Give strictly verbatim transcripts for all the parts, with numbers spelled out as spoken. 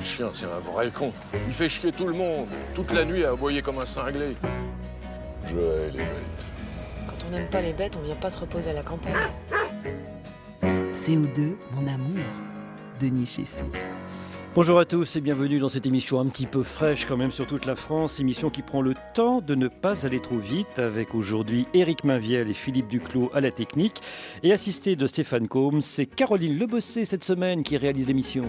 chien, c'est un vrai con. Il fait chier tout le monde, toute la nuit à aboyer comme un cinglé. Je hais les bêtes. Quand on n'aime pas les bêtes, on vient pas se reposer à la campagne. C O deux, mon amour, Denis Chessou. Bonjour à tous et bienvenue dans cette émission un petit peu fraîche quand même sur toute la France, émission qui prend le temps de ne pas aller trop vite avec aujourd'hui Éric Mainviel et Philippe Duclos à la technique et assisté de Stéphane Combes, c'est Caroline Lebossé cette semaine qui réalise l'émission.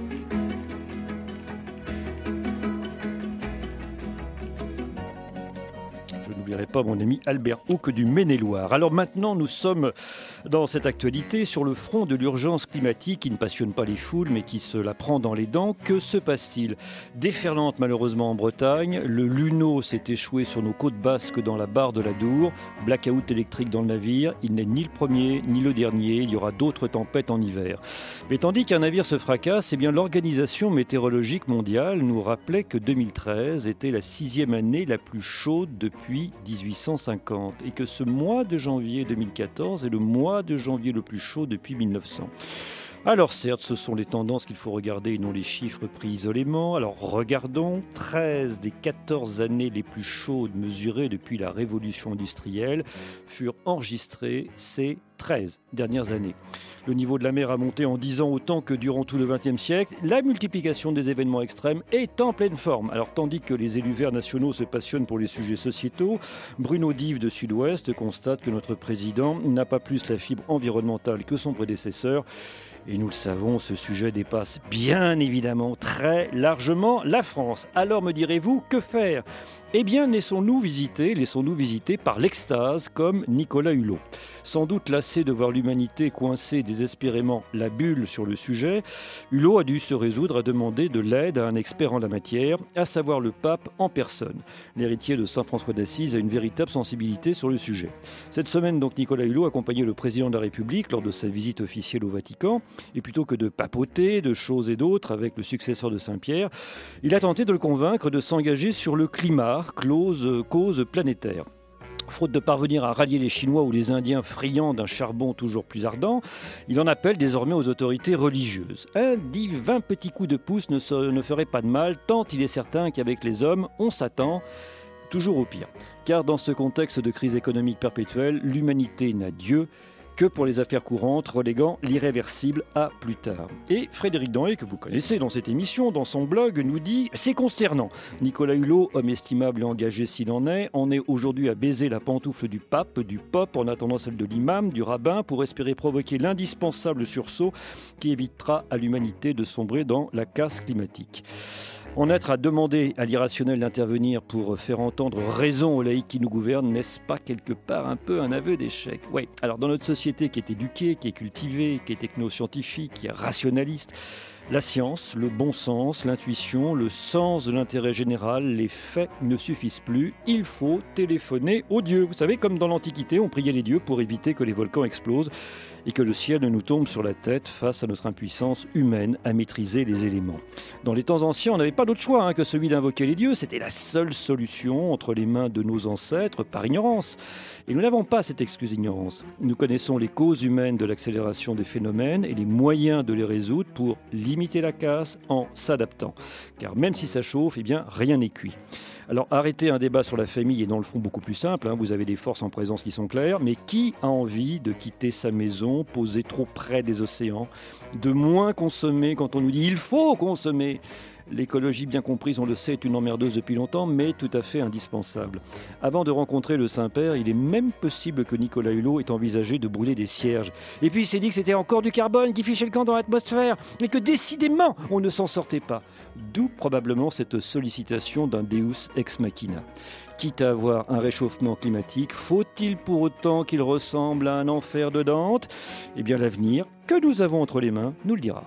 N'oublierai pas mon ami Albert Houck du Maine-et-Loire. Alors maintenant, nous sommes dans cette actualité sur le front de l'urgence climatique qui ne passionne pas les foules mais qui se la prend dans les dents. Que se passe-t-il ? Déferlante malheureusement en Bretagne, le Luno s'est échoué sur nos côtes basques dans la barre de la Dour, blackout électrique dans le navire, il n'est ni le premier ni le dernier, il y aura d'autres tempêtes en hiver. Mais tandis qu'un navire se fracasse, eh bien l'Organisation météorologique mondiale nous rappelait que deux mille treize était la sixième année la plus chaude depuis dix-huit cent cinquante et que ce mois de janvier deux mille quatorze est le mois de janvier le plus chaud depuis mille neuf cents. Alors certes, ce sont les tendances qu'il faut regarder et non les chiffres pris isolément. Alors regardons, treize des quatorze années les plus chaudes mesurées depuis la révolution industrielle furent enregistrées ces treize dernières années. Le niveau de la mer a monté en dix ans autant que durant tout le vingtième siècle. La multiplication des événements extrêmes est en pleine forme. Alors tandis que les élus verts nationaux se passionnent pour les sujets sociétaux, Bruno Dive de Sud-Ouest constate que notre président n'a pas plus la fibre environnementale que son prédécesseur. Et nous le savons, ce sujet dépasse bien évidemment très largement la France. Alors me direz-vous, que faire ? Eh bien, laissons-nous visiter, laissons-nous visiter par l'extase comme Nicolas Hulot. Sans doute lassé de voir l'humanité coincer désespérément la bulle sur le sujet, Hulot a dû se résoudre à demander de l'aide à un expert en la matière, à savoir le pape en personne. L'héritier de saint François d'Assise a une véritable sensibilité sur le sujet. Cette semaine, donc, Nicolas Hulot accompagnait le président de la République lors de sa visite officielle au Vatican. Et plutôt que de papoter de choses et d'autres avec le successeur de Saint-Pierre, il a tenté de le convaincre de s'engager sur le climat, clause, cause planétaire. Faute de parvenir à rallier les Chinois ou les Indiens friands d'un charbon toujours plus ardent, il en appelle désormais aux autorités religieuses. Un dit vingt petits coups de pouce ne, se, ne feraient pas de mal, tant il est certain qu'avec les hommes, on s'attend toujours au pire. Car dans ce contexte de crise économique perpétuelle, l'humanité n'a Dieu que pour les affaires courantes, reléguant l'irréversible à plus tard. Et Frédéric Danhé, que vous connaissez dans cette émission, dans son blog, nous dit « C'est consternant. Nicolas Hulot, homme estimable et engagé s'il en est, en est aujourd'hui à baiser la pantoufle du pape, du pop, en attendant celle de l'imam, du rabbin, pour espérer provoquer l'indispensable sursaut qui évitera à l'humanité de sombrer dans la casse climatique. » En être à demander à l'irrationnel d'intervenir pour faire entendre raison aux laïcs qui nous gouvernent, n'est-ce pas quelque part un peu un aveu d'échec ? Oui, alors dans notre société qui est éduquée, qui est cultivée, qui est technoscientifique, qui est rationaliste, la science, le bon sens, l'intuition, le sens de l'intérêt général, les faits ne suffisent plus. Il faut téléphoner aux dieux. Vous savez, comme dans l'Antiquité, on priait les dieux pour éviter que les volcans explosent et que le ciel ne nous tombe sur la tête face à notre impuissance humaine à maîtriser les éléments. Dans les temps anciens, on n'avait pas d'autre choix hein, que celui d'invoquer les dieux. C'était la seule solution entre les mains de nos ancêtres par ignorance. Et nous n'avons pas cette excuse ignorance. Nous connaissons les causes humaines de l'accélération des phénomènes et les moyens de les résoudre pour limiter la casse en s'adaptant. Car même si ça chauffe, eh bien, rien n'est cuit. Alors arrêter un débat sur la famille est dans le fond beaucoup plus simple, hein. Vous avez des forces en présence qui sont claires, mais qui a envie de quitter sa maison, posée trop près des océans, de moins consommer quand on nous dit il faut consommer ? L'écologie, bien comprise, on le sait, est une emmerdeuse depuis longtemps, mais tout à fait indispensable. Avant de rencontrer le Saint-Père, il est même possible que Nicolas Hulot ait envisagé de brûler des cierges. Et puis il s'est dit que c'était encore du carbone qui fichait le camp dans l'atmosphère, et que décidément, on ne s'en sortait pas. D'où probablement cette sollicitation d'un Deus ex machina. Quitte à avoir un réchauffement climatique, faut-il pour autant qu'il ressemble à un enfer de Dante ? Eh bien l'avenir, que nous avons entre les mains, nous le dira.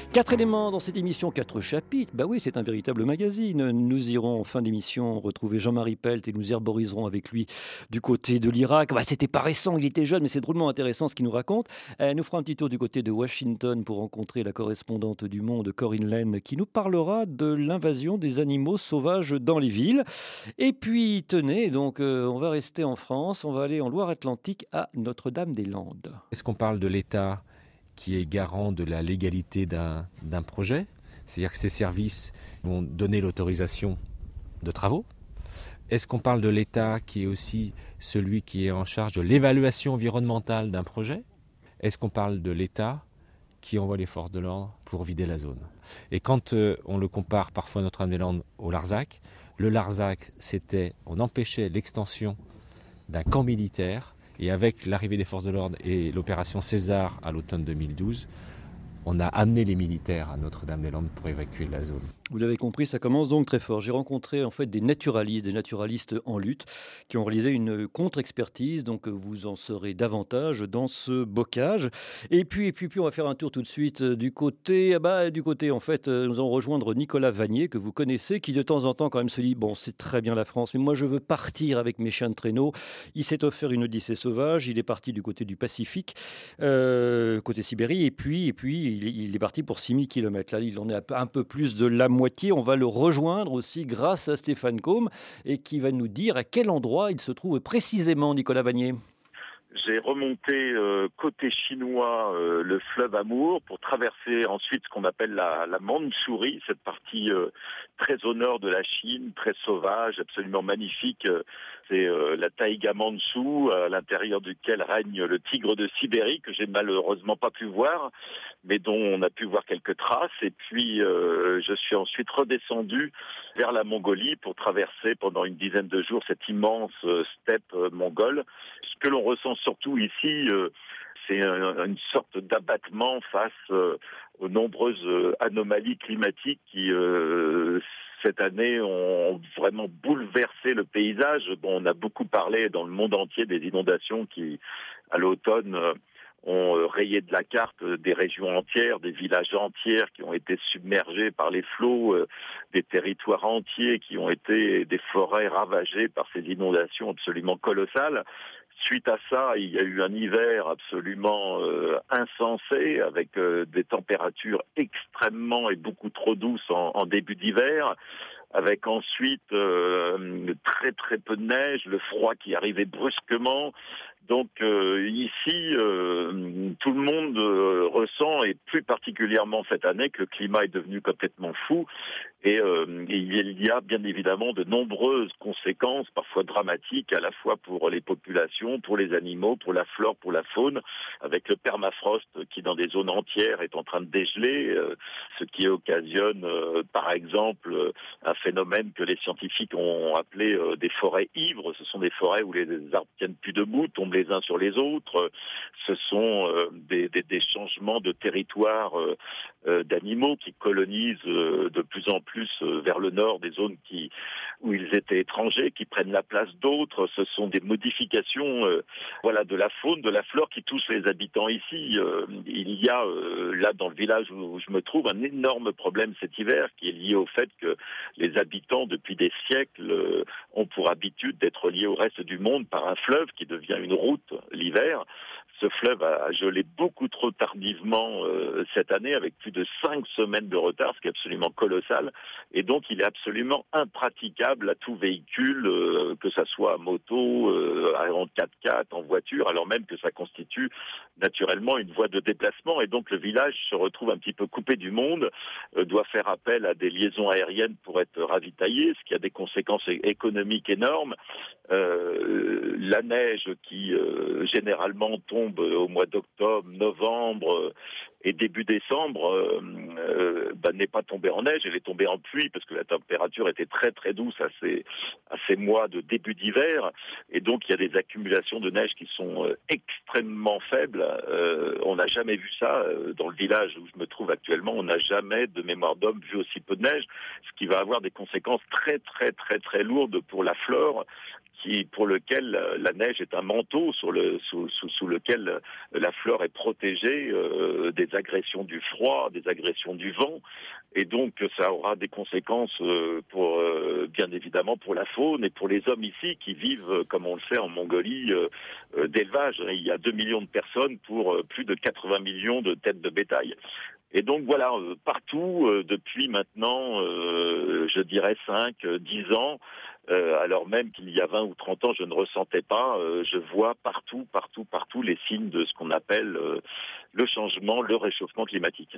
Quatre éléments dans cette émission, quatre chapitres. Bah oui, c'est un véritable magazine. Nous irons en fin d'émission retrouver Jean-Marie Pelt et nous herboriserons avec lui du côté de l'Irak. Bah, c'était pas récent, il était jeune, mais c'est drôlement intéressant ce qu'il nous raconte. Elle nous fera un petit tour du côté de Washington pour rencontrer la correspondante du Monde, Corinne Laine, qui nous parlera de l'invasion des animaux sauvages dans les villes. Et puis, tenez, donc euh, on va rester en France, on va aller en Loire-Atlantique à Notre-Dame-des-Landes. Est-ce qu'on parle de l'État qui est garant de la légalité d'un, d'un projet, c'est-à-dire que ces services vont donner l'autorisation de travaux? Est-ce qu'on parle de l'État qui est aussi celui qui est en charge de l'évaluation environnementale d'un projet? Est-ce qu'on parle de l'État qui envoie les forces de l'ordre pour vider la zone? Et quand euh, on le compare parfois Notre-Dame-des-Landes au Larzac, le Larzac, c'était, on empêchait l'extension d'un camp militaire. Et avec l'arrivée des forces de l'ordre et l'opération César à l'automne deux mille douze, on a amené les militaires à Notre-Dame-des-Landes pour évacuer la zone. Vous l'avez compris, ça commence donc très fort. J'ai rencontré en fait des naturalistes, des naturalistes en lutte, qui ont réalisé une contre-expertise. Donc vous en saurez davantage dans ce bocage. Et puis, et puis, puis on va faire un tour tout de suite du côté, ah bah, du côté en fait, nous allons rejoindre Nicolas Vanier que vous connaissez, qui de temps en temps quand même se dit bon, c'est très bien la France, mais moi je veux partir avec mes chiens de traîneau. Il s'est offert une odyssée sauvage. Il est parti du côté du Pacifique, euh, côté Sibérie, et puis, et puis il, il est parti pour six mille kilomètres. Là, il en est un peu plus de la moitié. On va le rejoindre aussi grâce à Stéphane Combe et qui va nous dire à quel endroit il se trouve précisément, Nicolas Vanier. J'ai remonté euh, côté chinois euh, le fleuve Amour pour traverser ensuite ce qu'on appelle la, la Mandchourie, cette partie euh, très au nord de la Chine, très sauvage, absolument magnifique. C'est euh, la taïga mandchoue, à l'intérieur duquel règne le tigre de Sibérie, que j'ai malheureusement pas pu voir, mais dont on a pu voir quelques traces. Et puis euh, je suis ensuite redescendu vers la Mongolie pour traverser pendant une dizaine de jours cette immense euh, steppe euh, mongole. Ce que l'on ressent surtout ici, euh, c'est un, une sorte d'abattement face euh, aux nombreuses euh, anomalies climatiques qui, euh, cette année, ont vraiment bouleversé le paysage. Bon, on a beaucoup parlé dans le monde entier des inondations qui, à l'automne, euh, ont rayé de la carte des régions entières, des villages entiers qui ont été submergés par les flots, euh, des territoires entiers qui ont été des forêts ravagées par ces inondations absolument colossales. Suite à ça, il y a eu un hiver absolument euh, insensé, avec euh, des températures extrêmement et beaucoup trop douces en, en début d'hiver, avec ensuite euh, très très peu de neige, le froid qui arrivait brusquement. Donc euh, ici, euh, tout le monde euh, ressent, et plus particulièrement cette année, que le climat est devenu complètement fou. Et euh, il y a bien évidemment de nombreuses conséquences, parfois dramatiques, à la fois pour les populations, pour les animaux, pour la flore, pour la faune, avec le permafrost qui, dans des zones entières, est en train de dégeler, euh, ce qui occasionne, euh, par exemple, euh, un phénomène que les scientifiques ont appelé euh, des forêts ivres. Ce sont des forêts où les arbres tiennent plus debout, tombent les uns sur les autres. Ce sont euh, des, des, des changements de territoire euh, euh, d'animaux qui colonisent euh, de plus en plus plus vers le nord, des zones qui, où ils étaient étrangers, qui prennent la place d'autres. Ce sont des modifications euh, voilà, de la faune, de la flore qui touchent les habitants ici. Euh, il y a, euh, là, dans le village où je me trouve, un énorme problème cet hiver qui est lié au fait que les habitants, depuis des siècles, euh, ont pour habitude d'être liés au reste du monde par un fleuve qui devient une route l'hiver. Ce fleuve a gelé beaucoup trop tardivement euh, cette année, avec plus de cinq semaines de retard, ce qui est absolument colossal. Et donc, il est absolument impraticable à tout véhicule, euh, que ça soit à moto, euh, en quatre-quatre, en voiture, alors même que ça constitue naturellement une voie de déplacement. Et donc, le village se retrouve un petit peu coupé du monde, euh, doit faire appel à des liaisons aériennes pour être ravitaillé, ce qui a des conséquences économiques énormes. Euh, la neige qui, euh, généralement, tombe au mois d'octobre, novembre et début décembre euh, euh, bah, n'est pas tombée en neige, elle est tombée en pluie parce que la température était très très douce à ces, à ces mois de début d'hiver, et donc il y a des accumulations de neige qui sont euh, extrêmement faibles. Euh, on n'a jamais vu ça euh, dans le village où je me trouve actuellement. On n'a jamais de mémoire d'homme vu aussi peu de neige, ce qui va avoir des conséquences très très très très lourdes pour la flore, qui, pour lequel la neige est un manteau sur le, sous, sous, sous lequel la flore est protégée euh, des des agressions du froid, des agressions du vent. Et donc, ça aura des conséquences euh, pour, euh, bien évidemment, pour la faune et pour les hommes ici qui vivent, euh, comme on le sait, en Mongolie, euh, euh, d'élevage. Il y a deux millions de personnes pour euh, plus de quatre-vingts millions de têtes de bétail. Et donc voilà, euh, partout, euh, depuis maintenant, euh, je dirais cinq, dix ans, euh, alors même qu'il y a vingt ou trente ans, je ne ressentais pas, euh, je vois partout, partout, partout les signes de ce qu'on appelle euh, le changement, le réchauffement climatique.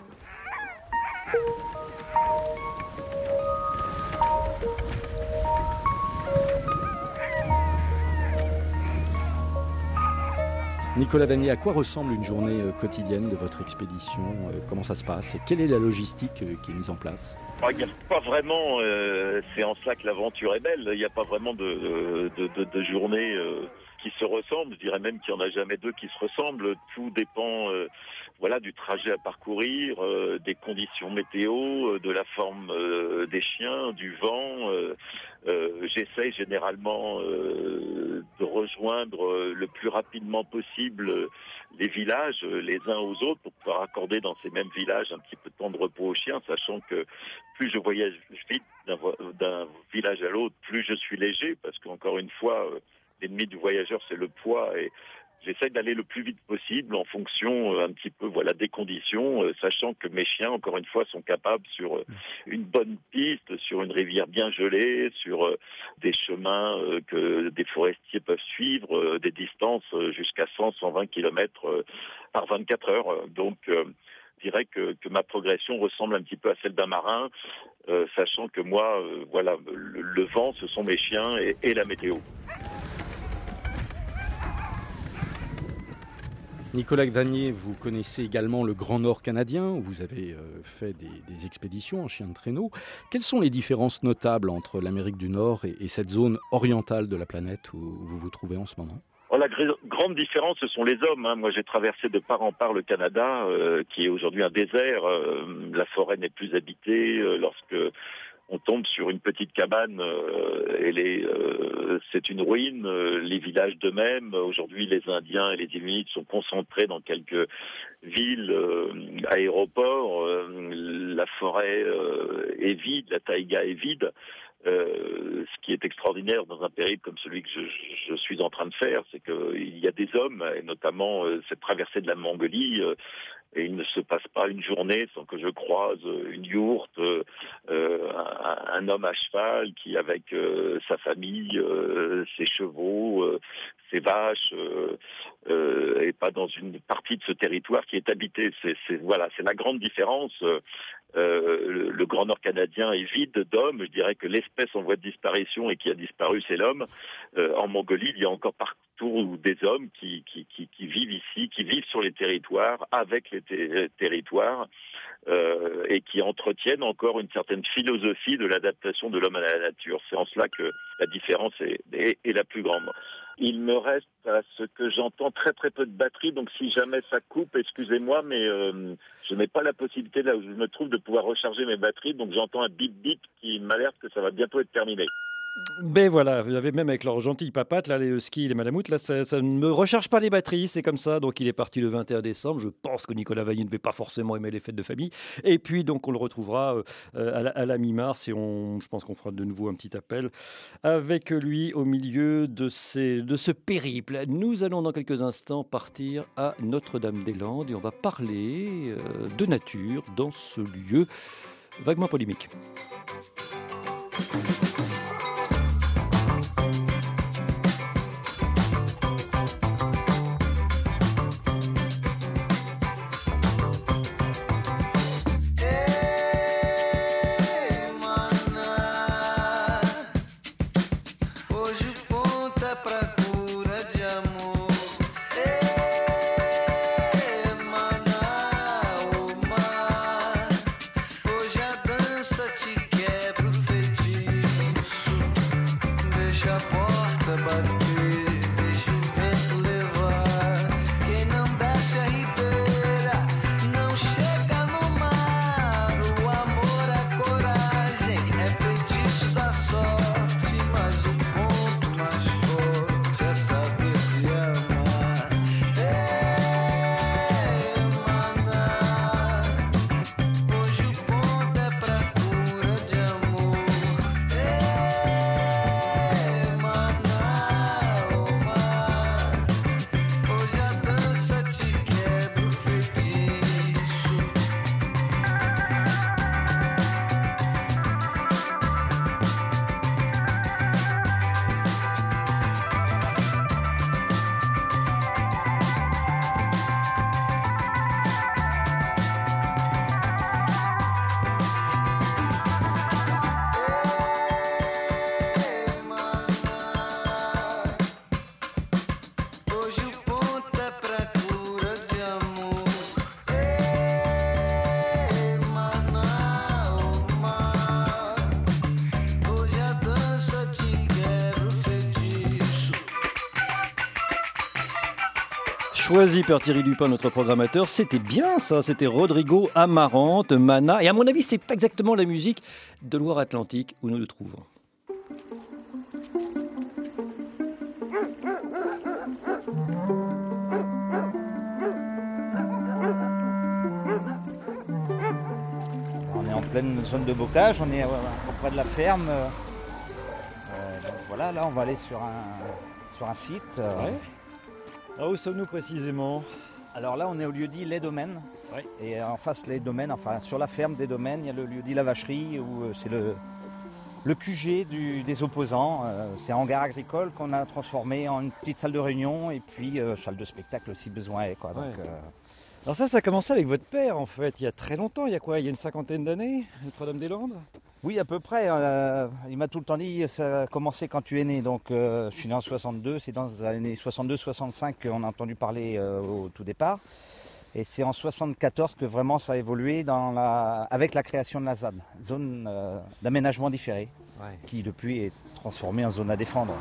Nicolas Vanier, à quoi ressemble une journée quotidienne de votre expédition ? Comment ça se passe ? Et quelle est la logistique qui est mise en place ? Il n'y a pas vraiment, euh, c'est en cela que l'aventure est belle, il n'y a pas vraiment de, de, de, de journée euh, qui se ressemble. Je dirais même qu'il n'y en a jamais deux qui se ressemblent. Tout dépend euh, voilà, du trajet à parcourir, euh, des conditions météo, euh, de la forme euh, des chiens, du vent. Euh, euh, j'essaye généralement euh, de rejoindre euh, le plus rapidement possible euh, les villages euh, les uns aux autres pour pouvoir accorder dans ces mêmes villages un petit peu de temps de repos aux chiens, sachant que plus je voyage vite d'un, d'un village à l'autre, plus je suis léger, parce qu'encore une fois, euh, l'ennemi du voyageur, c'est le poids, et j'essaie d'aller le plus vite possible en fonction euh, un petit peu voilà, des conditions, euh, sachant que mes chiens, encore une fois, sont capables sur euh, une bonne piste, sur une rivière bien gelée, sur euh, des chemins euh, que des forestiers peuvent suivre, euh, des distances euh, jusqu'à cent à cent vingt kilomètres euh, par vingt-quatre heures. Donc, euh, je dirais que, que ma progression ressemble un petit peu à celle d'un marin, euh, sachant que moi, euh, voilà, le, le vent, ce sont mes chiens et, et la météo. Nicolas Vanier, vous connaissez également le Grand Nord canadien, où vous avez euh, fait des, des expéditions en chien de traîneau. Quelles sont les différences notables entre l'Amérique du Nord et, et cette zone orientale de la planète où vous vous trouvez en ce moment ? Oh, la gr- grande différence, ce sont les hommes. Hein. Moi, j'ai traversé de part en part le Canada, euh, qui est aujourd'hui un désert. Euh, la forêt n'est plus habitée. Euh, lorsque on tombe sur une petite cabane, euh, elle est, euh, c'est une ruine. Euh, les villages d'eux-mêmes, aujourd'hui, les Indiens et les Inuits sont concentrés dans quelques villes, euh, aéroports. Euh, la forêt euh, est vide, la taïga est vide. Euh, ce qui est extraordinaire dans un périple comme celui que je, je suis en train de faire, c'est qu'il y a des hommes, et notamment euh, cette traversée de la Mongolie, euh, et il ne se passe pas une journée sans que je croise une yourte, euh, un, un homme à cheval qui, avec euh, sa famille, euh, ses chevaux, euh, ses vaches, euh, euh, et pas dans une partie de ce territoire qui est habité. C'est, c'est, voilà, c'est la grande différence. Euh, le, le Grand Nord canadien est vide d'hommes. Je dirais que l'espèce en voie de disparition et qui a disparu, c'est l'homme. Euh, en Mongolie, il y a encore partout des hommes qui, qui, qui, qui vivent ici, qui vivent sur les territoires, avec les ter- territoires, euh, et qui entretiennent encore une certaine philosophie de l'adaptation de l'homme à la nature. C'est en cela que la différence est, est, est la plus grande. Il me reste à ce que j'entends très très peu de batterie, donc si jamais ça coupe, excusez-moi, mais euh, je n'ai pas la possibilité là où je me trouve de pouvoir recharger mes batteries, donc j'entends un bip bip qui m'alerte que ça va bientôt être terminé. Ben voilà, vous avez même avec leurs gentilles papates, là, les huskies, les madamoutes, là, ça, ça ne me recharge pas les batteries, c'est comme ça. Donc il est parti le vingt et un décembre. Je pense que Nicolas Vanier ne devait pas forcément aimer les fêtes de famille. Et puis donc on le retrouvera euh, à, la, à la mi-mars et on, je pense qu'on fera de nouveau un petit appel avec lui au milieu de, ces, de ce périple. Nous allons dans quelques instants partir à Notre-Dame-des-Landes et on va parler euh, de nature dans ce lieu vaguement polémique. choisi par Thierry Dupin, notre programmateur. C'était bien ça, c'était Rodrigo Amarante, Mana. Et à mon avis, c'est pas exactement la musique de Loire-Atlantique où nous le trouvons. On est en pleine zone de bocage, on est auprès de la ferme. Euh, donc voilà, là on va aller sur un, sur un site. Euh, ouais. Alors où sommes-nous précisément ? Alors là on est au lieu-dit Les Domaines. Ouais. Et en face Les Domaines, enfin sur la ferme des Domaines, il y a le lieu-dit La Vacherie où c'est le, le Q G du, des opposants. Euh, c'est un hangar agricole qu'on a transformé en une petite salle de réunion et puis euh, salle de spectacle si besoin est. Quoi. Donc, ouais. euh, Alors ça, ça a commencé avec votre père en fait, il y a très longtemps, il y a quoi ? Il y a une cinquantaine d'années, Notre-Dame-des-Landes ? Oui, à peu près. Euh, il m'a tout le temps dit ça a commencé quand tu es né. Donc, euh, je suis né en soixante-deux. C'est dans les années soixante-deux soixante-cinq qu'on a entendu parler euh, au tout départ. Et c'est en soixante-quatorze que vraiment ça a évolué dans la, avec la création de la Z A D, zone euh, d'aménagement différé, ouais. Qui depuis est transformée en zone à défendre.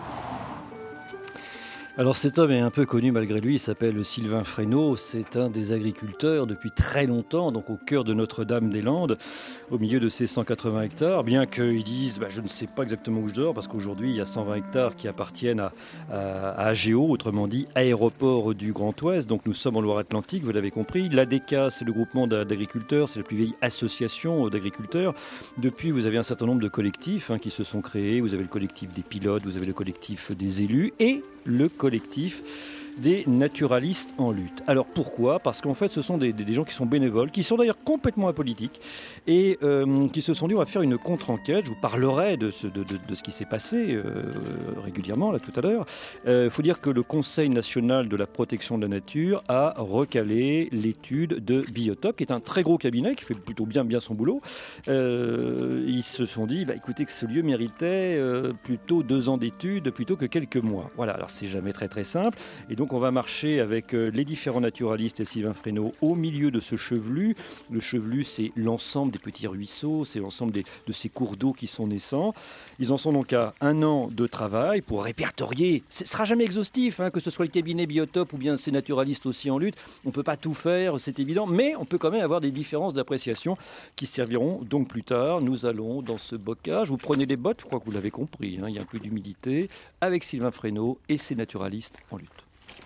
Alors cet homme est un peu connu malgré lui, il s'appelle Sylvain Fresneau, c'est un des agriculteurs depuis très longtemps, donc au cœur de Notre-Dame-des-Landes, au milieu de ces cent quatre-vingts hectares, bien qu'ils disent bah, je ne sais pas exactement où je dors, parce qu'aujourd'hui il y a cent vingt hectares qui appartiennent à, à, à A G O, autrement dit Aéroport du Grand Ouest, donc nous sommes en Loire-Atlantique, vous l'avez compris. L'A D C A, c'est le groupement d'agriculteurs, c'est la plus vieille association d'agriculteurs. Depuis, vous avez un certain nombre de collectifs hein, qui se sont créés, vous avez le collectif des pilotes, vous avez le collectif des élus et le collectif des naturalistes en lutte. Alors pourquoi ? Parce qu'en fait ce sont des, des, des gens qui sont bénévoles, qui sont d'ailleurs complètement apolitiques et euh, qui se sont dit on va faire une contre-enquête, je vous parlerai de ce, de, de, de ce qui s'est passé euh, régulièrement là tout à l'heure. Il euh, faut dire que le Conseil national de la protection de la nature a recalé l'étude de Biotop, qui est un très gros cabinet qui fait plutôt bien, bien son boulot. Euh, ils se sont dit bah, écoutez que ce lieu méritait euh, plutôt deux ans d'études plutôt que quelques mois. Voilà, alors c'est jamais très très simple et donc Donc on va marcher avec les différents naturalistes et Sylvain Fresneau au milieu de ce chevelu. Le chevelu, c'est l'ensemble des petits ruisseaux, c'est l'ensemble des, de ces cours d'eau qui sont naissants. Ils en sont donc à un an de travail pour répertorier. Ce ne sera jamais exhaustif, hein, que ce soit le cabinet Biotop ou bien ces naturalistes aussi en lutte. On ne peut pas tout faire, c'est évident, mais on peut quand même avoir des différences d'appréciation qui serviront donc plus tard. Nous allons dans ce bocage. Vous prenez les bottes, je crois que vous l'avez compris, hein, il y a un peu d'humidité, avec Sylvain Fresneau et ses naturalistes en lutte.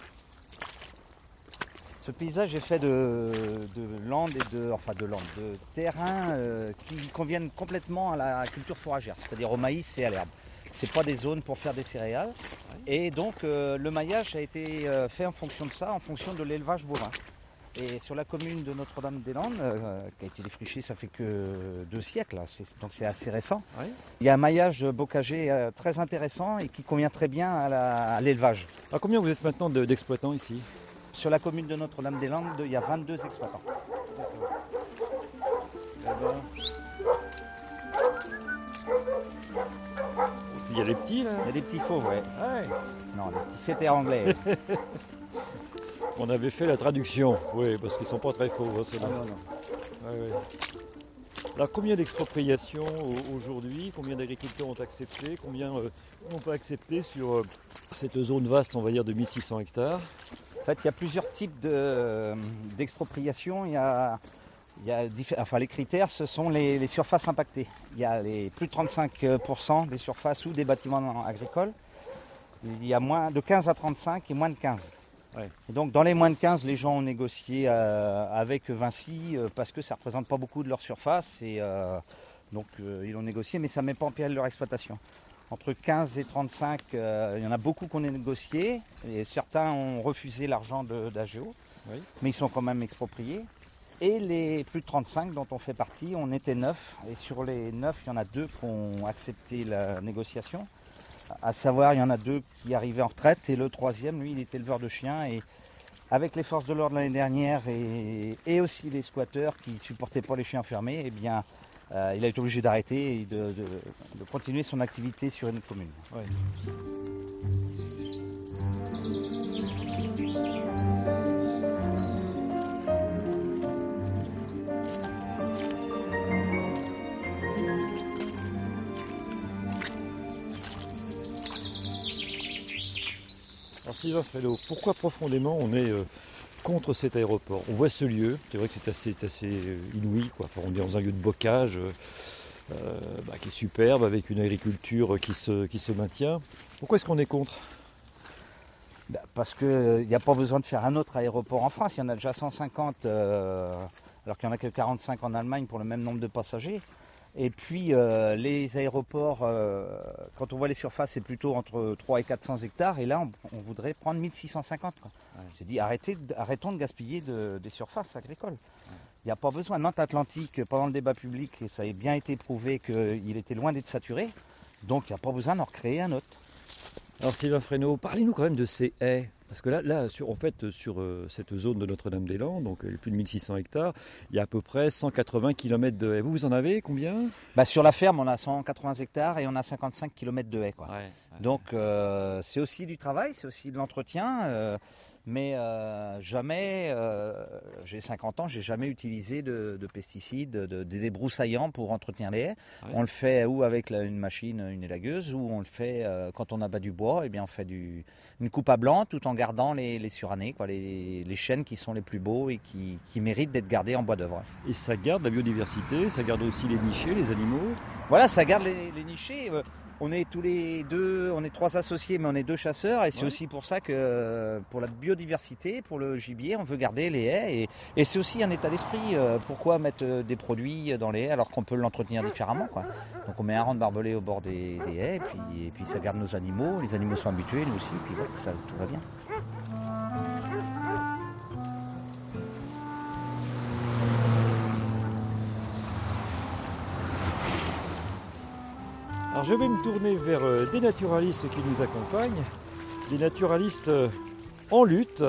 Ce paysage est fait de, de landes et de, enfin de landes, de terrains euh, qui conviennent complètement à la culture fourragère, c'est-à-dire au maïs et à l'herbe. C'est pas des zones pour faire des céréales. Et donc euh, le maillage a été euh, fait en fonction de ça, en fonction de l'élevage bovin. Et sur la commune de Notre-Dame-des-Landes, euh, qui a été défrichée, ça fait que deux siècles, là, c'est, donc c'est assez récent. Oui. Il y a un maillage bocager euh, très intéressant et qui convient très bien à, la, à l'élevage. À combien vous êtes maintenant de, d'exploitants ici ? Sur la commune de Notre-Dame-des-Landes, il y a vingt-deux exploitants. Il y a les petits là ? Il y a des petits fauves, ouais. ouais. Non, les petits c'était anglais. On avait fait la traduction, oui, parce qu'ils ne sont pas très fauves. Hein, ah, non, non. Ouais, ouais. Alors combien d'expropriations aujourd'hui ? Combien d'agriculteurs ont accepté ? Combien euh, n'ont pas accepté sur euh, cette zone vaste, on va dire, de mille six cents hectares ? En fait, il y a plusieurs types de, d'expropriation. Il y a, il y a enfin, les critères, ce sont les, les surfaces impactées. Il y a les plus de trente-cinq pour cent des surfaces ou des bâtiments agricoles. Il y a moins de quinze à trente-cinq et moins de quinze. Ouais. Et donc, dans les moins de quinze, les gens ont négocié euh, avec Vinci euh, parce que ça ne représente pas beaucoup de leur surface. Et euh, donc, euh, ils ont négocié, mais ça ne met pas en péril leur exploitation. Entre quinze et trente-cinq, euh, il y en a beaucoup qu'on a négocié et certains ont refusé l'argent de, d'A G O, oui. Mais ils sont quand même expropriés. Et les plus de trente-cinq dont on fait partie, on était neuf. Et sur les neuf, il y en a deux qui ont accepté la négociation. À savoir, il y en a deux qui arrivaient en retraite et le troisième, lui, il est éleveur de chiens. Et avec les forces de l'ordre l'année dernière et, et aussi les squatteurs qui ne supportaient pas les chiens fermés, eh bien, Euh, il a été obligé d'arrêter et de, de, de continuer son activité sur une commune. Ouais. Alors Sylvain Frello, pourquoi profondément on est euh, contre cet aéroport? On voit ce lieu, c'est vrai que c'est assez, assez euh, inouï, quoi. Enfin, on est dans un lieu de bocage euh, euh, bah, qui est superbe, avec une agriculture qui se, qui se maintient. Pourquoi est-ce qu'on est contre? Bah, parce qu'il n'y a pas besoin de faire un autre aéroport en France, il y en a déjà cent cinquante, euh, alors qu'il n'y en a que quarante-cinq en Allemagne pour le même nombre de passagers. Et puis euh, les aéroports, euh, quand on voit les surfaces, c'est plutôt entre trois et quatre cents hectares. Et là, on, on voudrait prendre mille six cent cinquante. Quoi. Ouais. J'ai dit, arrêtez, arrêtons de gaspiller de, des surfaces agricoles. Il ouais. n'y a pas besoin. Nantes Atlantique, pendant le débat public, ça a bien été prouvé qu'il était loin d'être saturé. Donc, il n'y a pas besoin d'en recréer un autre. Alors Sylvain Frello, parlez-nous quand même de ces haies. Parce que là, là sur, en fait, sur euh, cette zone de Notre-Dame-des-Landes, donc euh, plus de mille six cents hectares, il y a à peu près cent quatre-vingts kilomètres de haies. Vous, vous en avez combien? Bah, sur la ferme, on a cent quatre-vingts hectares et on a cinquante-cinq kilomètres de haies. Quoi. Ouais, ouais. Donc euh, c'est aussi du travail, c'est aussi de l'entretien. Euh, mais euh, jamais, euh, j'ai cinquante ans, j'ai jamais utilisé de, de pesticides, de, de, de débroussaillants pour entretenir les haies. Ouais. On le fait ou avec la, une machine, une élagueuse, ou on le fait euh, quand on abat du bois, et bien on fait du, une coupe à blanc tout en gardant les, les surannés, quoi, les, les chênes qui sont les plus beaux et qui, qui méritent d'être gardés en bois d'œuvre. Et ça garde la biodiversité, ça garde aussi les nichés, les animaux. Voilà, ça garde les, les nichés. Euh, On est tous les deux, on est trois associés, mais on est deux chasseurs, et c'est ouais. aussi pour ça que pour la biodiversité, pour le gibier, on veut garder les haies, et, et c'est aussi un état d'esprit. Euh, pourquoi mettre des produits dans les haies alors qu'on peut l'entretenir différemment, quoi. Donc on met un rang de barbelé au bord des, des haies, et puis, et puis ça garde nos animaux, les animaux sont habitués, nous aussi, et puis ouais, ça, tout va bien. Alors je vais me tourner vers euh, des naturalistes qui nous accompagnent, des naturalistes euh, en lutte,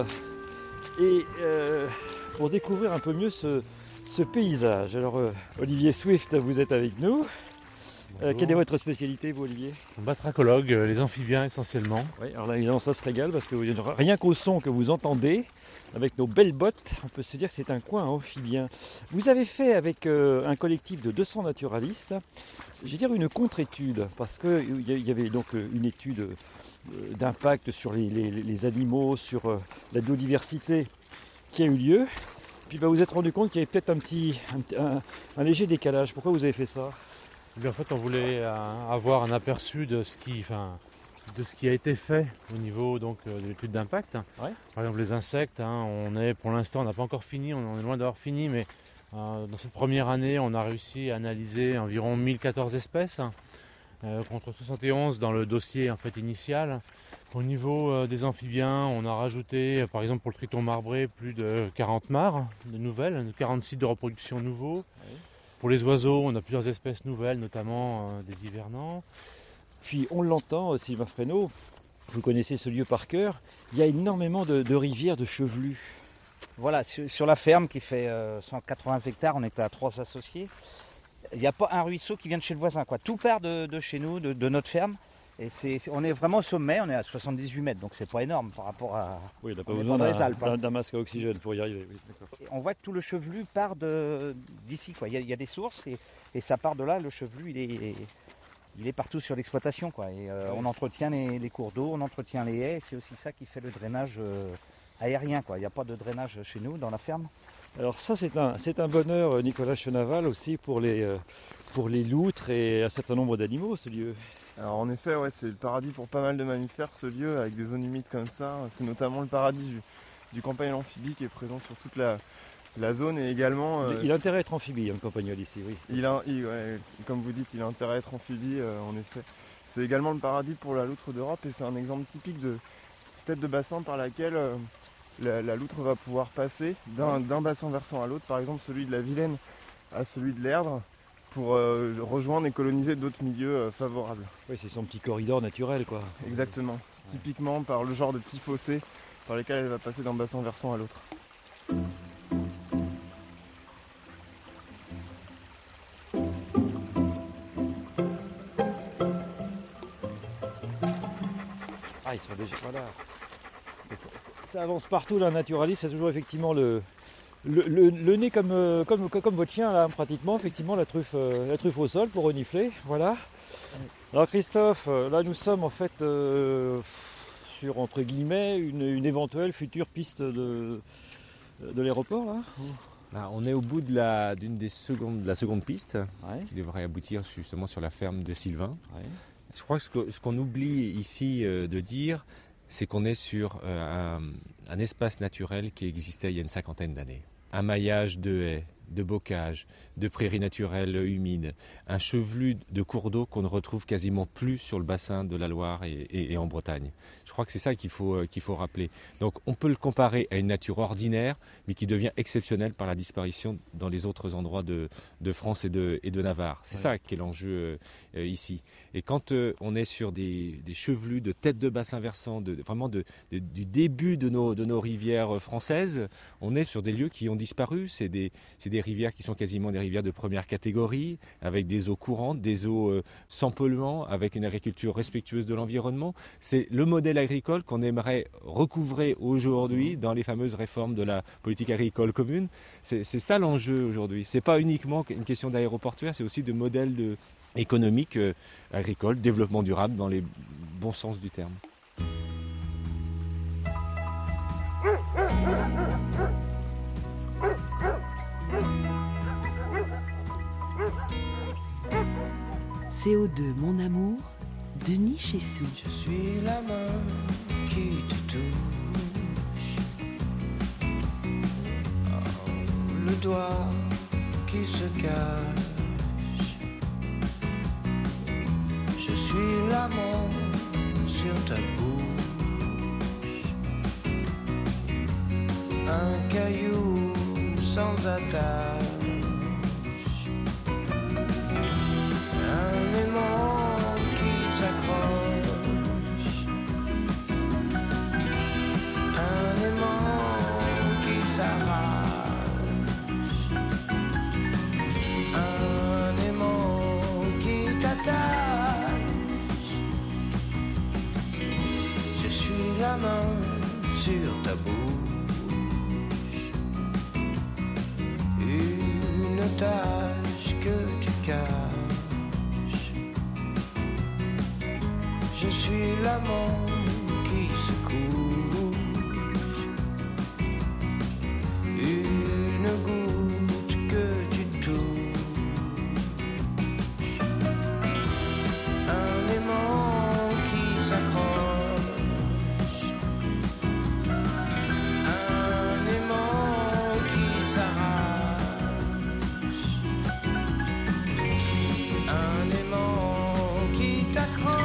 et euh, pour découvrir un peu mieux ce, ce paysage. Alors euh, Olivier Swift, vous êtes avec nous. Euh, quelle est votre spécialité, vous, Olivier? Batracologue, euh, les amphibiens essentiellement. Oui, alors là évidemment ça se régale parce que rien qu'au son que vous entendez, avec nos belles bottes, on peut se dire que c'est un coin amphibien. Vous avez fait avec euh, un collectif de deux cents naturalistes, je vais dire une contre-étude, parce qu'il y, y avait donc une étude euh, d'impact sur les, les, les animaux, sur euh, la biodiversité qui a eu lieu. Puis bah, vous vous êtes rendu compte qu'il y avait peut-être un petit, un, un, un léger décalage. Pourquoi vous avez fait ça? En fait, on voulait euh, avoir un aperçu de ce qui, enfin, de ce qui a été fait au niveau donc, euh, de l'étude d'impact. Ouais. Par exemple, les insectes, hein, on est, pour l'instant, on n'a pas encore fini, on est loin d'avoir fini, mais euh, dans cette première année, on a réussi à analyser environ mille quatorze espèces, euh, contre soixante et onze dans le dossier en fait, initial. Au niveau euh, des amphibiens, on a rajouté, par exemple pour le triton marbré, plus de quarante mares de nouvelles, quarante sites de reproduction nouveaux. Ouais. Pour les oiseaux, on a plusieurs espèces nouvelles, notamment euh, des hivernants. Puis on l'entend, Sylvain Frello, vous connaissez ce lieu par cœur, il y a énormément de, de rivières, de chevelus. Voilà, sur, sur la ferme qui fait euh, cent quatre-vingts hectares, on est à trois associés. Il n'y a pas un ruisseau qui vient de chez le voisin, quoi. Tout part de, de chez nous, de, de notre ferme. Et c'est, c'est, on est vraiment au sommet, on est à soixante-dix-huit mètres, donc c'est pas énorme par rapport à... Oui, il n'a pas besoin d'un, d'un, d'un masque à oxygène pour y arriver. Oui, on voit que tout le chevelu part de, d'ici, quoi. Il y a, il y a des sources et, et ça part de là, le chevelu il est, il est partout sur l'exploitation, quoi. Et euh, oui. On entretient les, les cours d'eau, on entretient les haies, et c'est aussi ça qui fait le drainage euh, aérien, quoi. Il n'y a pas de drainage chez nous, dans la ferme. Alors ça c'est un, c'est un bonheur, Nicolas Chenaval, aussi pour les, euh, pour les loutres et un certain nombre d'animaux, ce lieu. Alors en effet, ouais, c'est le paradis pour pas mal de mammifères, ce lieu, avec des zones humides comme ça. C'est notamment le paradis du, du campagnol amphibie qui est présent sur toute la, la zone et également... Euh, il a intérêt à être amphibie, le campagnol ici, oui. Il a, il, ouais, comme vous dites, il a intérêt à être amphibie, euh, en effet. C'est également le paradis pour la loutre d'Europe et c'est un exemple typique de tête de bassin par laquelle euh, la, la loutre va pouvoir passer d'un, d'un bassin versant à l'autre, par exemple celui de la Vilaine à celui de l'Erdre, pour euh, rejoindre et coloniser d'autres milieux euh, favorables. Oui, c'est son petit corridor naturel, quoi. Exactement. Ouais. Typiquement par le genre de petits fossés par lesquels elle va passer d'un bassin versant à l'autre. Ah, ils sont déjà... Voilà. Ça, ça, ça avance partout, là, naturaliste, c'est toujours effectivement le... Le, le, le nez comme, euh, comme, comme votre chien là, pratiquement, effectivement la truffe, euh, la truffe au sol pour renifler, voilà. Alors Christophe, là nous sommes en fait euh, sur, entre guillemets, une, une éventuelle future piste de, de l'aéroport là ? Là, on est au bout de la, d'une des secondes, de la seconde piste, ouais. qui devrait aboutir justement sur la ferme de Sylvain. Ouais. Je crois que ce, que ce qu'on oublie ici euh, de dire, c'est qu'on est sur euh, un, un espace naturel qui existait il y a une cinquantaine d'années. Un maillage de haies, de bocages, de prairies naturelles humides, un chevelu de cours d'eau qu'on ne retrouve quasiment plus sur le bassin de la Loire et, et, et en Bretagne. Je crois que c'est ça qu'il faut, euh, qu'il faut rappeler. Donc on peut le comparer à une nature ordinaire, mais qui devient exceptionnelle par la disparition dans les autres endroits de, de France et de, et de Navarre. C'est ouais. ça qui est l'enjeu euh, ici. Et quand euh, on est sur des, des chevelus de têtes de bassin versant, de, vraiment de, de, du début de nos, de nos rivières françaises, on est sur des lieux qui ont disparu. C'est des, c'est des rivières qui sont quasiment des rivières de première catégorie, avec des eaux courantes, des eaux euh, sans polluants, avec une agriculture respectueuse de l'environnement. C'est le modèle agricole qu'on aimerait recouvrer aujourd'hui dans les fameuses réformes de la politique agricole commune. C'est, c'est ça l'enjeu aujourd'hui. C'est pas uniquement une question d'aéroportuaire, c'est aussi de modèle de, économique, euh, agricole, développement durable dans les bons sens du terme. C O deux, mon amour, Denis Chessou. Je suis la main qui te touche, oh, le doigt qui se cache. Je suis l'amant sur ta bouche, un caillou sans attache. Un aimant qui s'accroche, un aimant qui s'arrache, un aimant qui t'attache. Je suis la main sur ta bouche, une tache que tu caches. Je suis l'amant qui se couche, une goutte que tu touches, un aimant qui s'accroche, un aimant qui s'arrache, un aimant qui t'accroche.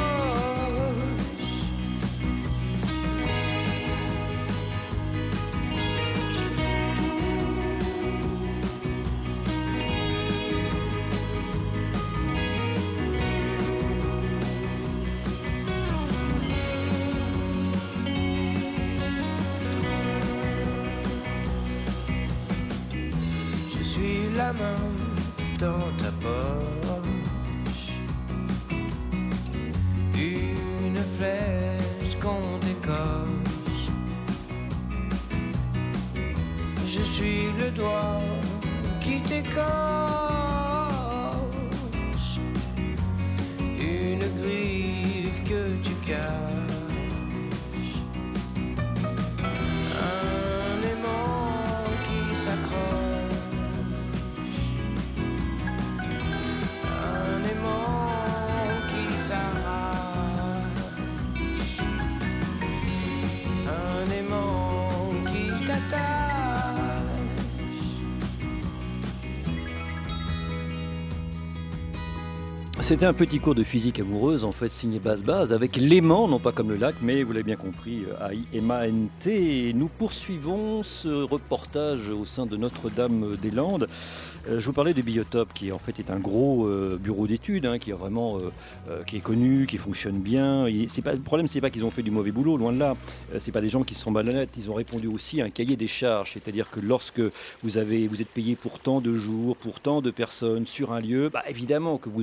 Je suis la main dans ta poche, une flèche qu'on décoche. Je suis le doigt qui t'écorche, une griffe que tu caches, un aimant qui s'accroche. C'était un petit cours de physique amoureuse, en fait, signé Base Base, avec l'aimant, non pas comme le lac, mais vous l'avez bien compris, A I M A N T. Et nous poursuivons ce reportage au sein de Notre-Dame-des-Landes. Euh, je vous parlais de Biotope, qui en fait est un gros euh, bureau d'études, hein, qui est vraiment euh, euh, qui est connu, qui fonctionne bien. Et c'est pas, le problème, c'est pas qu'ils ont fait du mauvais boulot, loin de là. Euh, c'est pas des gens qui sont malhonnêtes. Ils ont répondu aussi à un cahier des charges, c'est-à-dire que lorsque vous avez, vous êtes payé pour tant de jours, pour tant de personnes sur un lieu, bah, évidemment que vous oubliez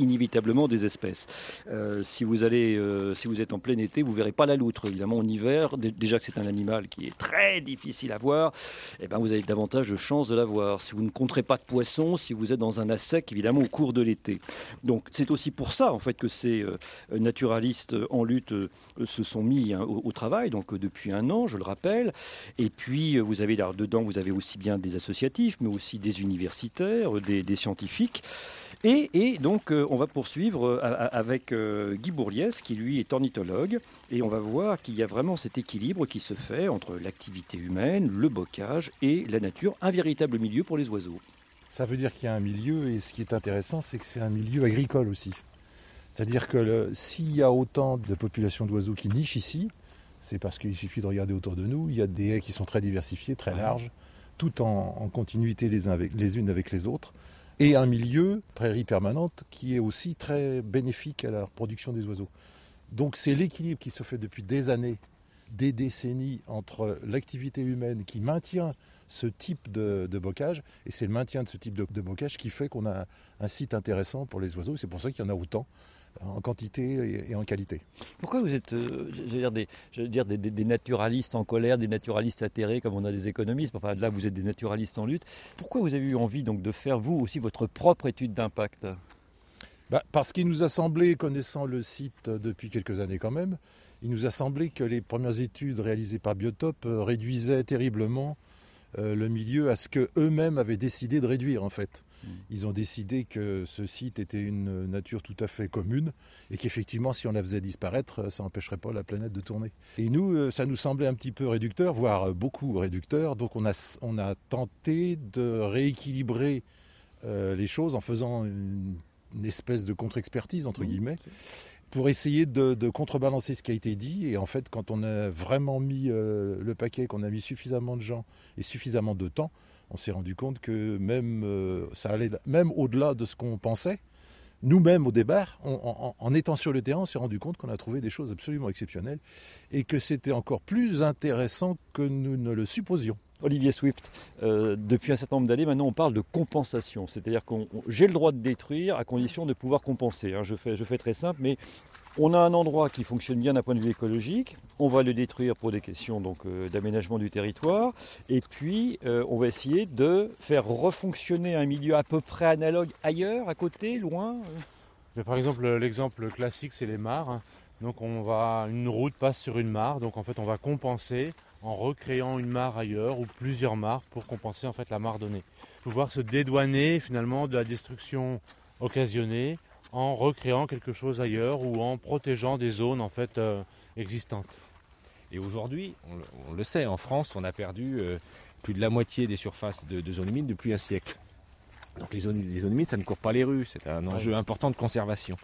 inévitablement des espèces. Euh, si, vous allez, euh, si vous êtes en plein été, vous ne verrez pas la loutre. Évidemment, en hiver, d- déjà que c'est un animal qui est très difficile à voir, eh ben, vous avez davantage de chances de la voir. Si vous ne compterez pas de poissons, si vous êtes dans un assec, évidemment, au cours de l'été. Donc, c'est aussi pour ça, en fait, que ces euh, naturalistes en lutte euh, se sont mis hein, au, au travail, donc euh, depuis un an, je le rappelle. Et puis, euh, vous avez là dedans, vous avez aussi bien des associatifs, mais aussi des universitaires, des, des scientifiques. Et, et donc, euh, on va poursuivre euh, avec euh, Guy Bourliès, qui lui est ornithologue, et on va voir qu'il y a vraiment cet équilibre qui se fait entre l'activité humaine, le bocage et la nature, un véritable milieu pour les oiseaux. Ça veut dire qu'il y a un milieu, et ce qui est intéressant, c'est que c'est un milieu agricole aussi. C'est-à-dire que le, s'il y a autant de populations d'oiseaux qui nichent ici, c'est parce qu'il suffit de regarder autour de nous, il y a des haies qui sont très diversifiées, très larges, tout en, en continuité les, uns avec, les unes avec les autres, et un milieu, prairie permanente, qui est aussi très bénéfique à la reproduction des oiseaux. Donc c'est l'équilibre qui se fait depuis des années, des décennies, entre l'activité humaine qui maintient ce type de, de bocage, et c'est le maintien de ce type de, de bocage qui fait qu'on a un, un site intéressant pour les oiseaux, c'est pour ça qu'il y en a autant, en quantité et, et en qualité. Pourquoi vous êtes euh, je veux dire, des, je veux dire des, des, des naturalistes en colère, des naturalistes atterrés, comme on a des économistes, enfin là vous êtes des naturalistes en lutte, pourquoi vous avez eu envie donc, de faire vous aussi votre propre étude d'impact ? Bah, parce qu'il nous a semblé, connaissant le site depuis quelques années quand même, il nous a semblé que les premières études réalisées par Biotope euh, réduisaient terriblement euh, le milieu à ce qu'eux-mêmes avaient décidé de réduire en fait. Mmh. Ils ont décidé que ce site était une nature tout à fait commune et qu'effectivement si on la faisait disparaître, ça n'empêcherait pas la planète de tourner. Et nous, euh, ça nous semblait un petit peu réducteur, voire beaucoup réducteur, donc on a, on a tenté de rééquilibrer euh, les choses en faisant une une espèce de contre-expertise, entre guillemets, pour essayer de, de contrebalancer ce qui a été dit. Et en fait, quand on a vraiment mis euh, le paquet, qu'on a mis suffisamment de gens et suffisamment de temps, on s'est rendu compte que même, euh, ça allait même au-delà de ce qu'on pensait. Nous-mêmes, au départ, on, en, en étant sur le terrain, on s'est rendu compte qu'on a trouvé des choses absolument exceptionnelles et que c'était encore plus intéressant que nous ne le supposions. Olivier Swift, euh, depuis un certain nombre d'années, maintenant on parle de compensation. C'est-à-dire que j'ai le droit de détruire à condition de pouvoir compenser. Hein. Je fais, je fais très simple, mais on a un endroit qui fonctionne bien d'un point de vue écologique. On va le détruire pour des questions donc, euh, d'aménagement du territoire. Et puis, euh, on va essayer de faire refonctionner un milieu à peu près analogue ailleurs, à côté, loin. Mais par exemple, l'exemple classique, c'est les mares. Donc on va, une route passe sur une mare, donc en fait on va compenser en recréant une mare ailleurs ou plusieurs mares pour compenser en fait la mare donnée. Pouvoir se dédouaner finalement de la destruction occasionnée en recréant quelque chose ailleurs ou en protégeant des zones en fait euh, existantes. Et aujourd'hui, on le, on le sait, en France, on a perdu euh, plus de la moitié des surfaces de, de zones humides depuis un siècle. Donc les zones, les zones humides, ça ne court pas les rues, c'est un enjeu important de conservation.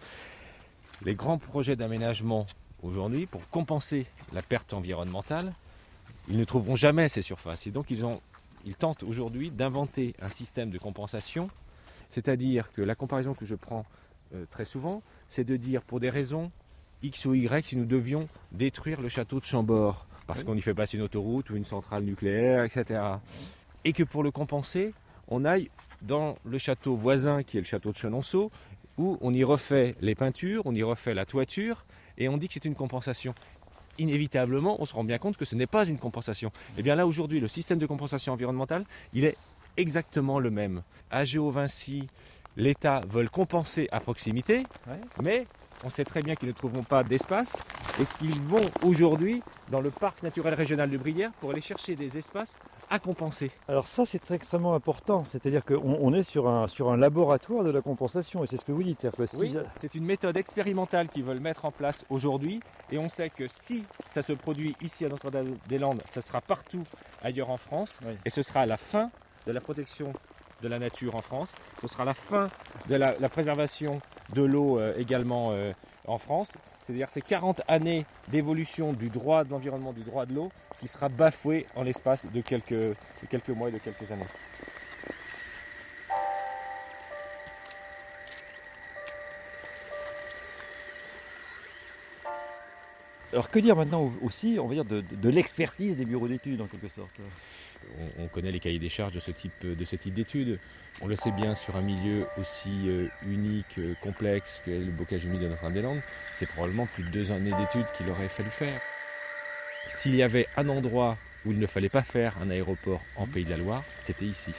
Les grands projets d'aménagement aujourd'hui, pour compenser la perte environnementale, ils ne trouveront jamais ces surfaces. Et donc ils, ont, ils tentent aujourd'hui d'inventer un système de compensation, c'est-à-dire que la comparaison que je prends euh, très souvent, c'est de dire pour des raisons X ou Y, si nous devions détruire le château de Chambord, parce oui. qu'on y fait passer une autoroute ou une centrale nucléaire, et cetera. Et que pour le compenser, on aille dans le château voisin qui est le château de Chenonceau, où on y refait les peintures, on y refait la toiture, et on dit que c'est une compensation. Inévitablement, on se rend bien compte que ce n'est pas une compensation. Et bien là, aujourd'hui, le système de compensation environnementale, il est exactement le même. A G O, Vinci, l'État veulent compenser à proximité, ouais. mais on sait très bien qu'ils ne trouveront pas d'espace et qu'ils vont aujourd'hui dans le parc naturel régional de Brière pour aller chercher des espaces à compenser. Alors ça, c'est extrêmement important. C'est-à-dire qu'on on est sur un, sur un laboratoire de la compensation et c'est ce que vous dites. Que si... Oui, c'est une méthode expérimentale qu'ils veulent mettre en place aujourd'hui et on sait que si ça se produit ici à Notre-Dame-des-Landes, ça sera partout ailleurs en France oui. et ce sera la fin de la protection de la nature en France. Ce sera la fin de la, la préservation de l'eau euh, également euh, en France. C'est-à-dire ces quarante années d'évolution du droit de l'environnement, du droit de l'eau, qui sera bafoué en l'espace de quelques, de quelques mois et de quelques années. Alors que dire maintenant aussi, on va dire, de, de, de l'expertise des bureaux d'études en quelque sorte ? On, on connaît les cahiers des charges de ce type, de ce type d'études. On le sait bien, sur un milieu aussi euh, unique, euh, complexe que le bocage humide de Notre-Dame-des-Landes, c'est probablement plus de deux années d'études qu'il aurait fallu faire. S'il y avait un endroit où il ne fallait pas faire un aéroport en Pays de la Loire, c'était ici.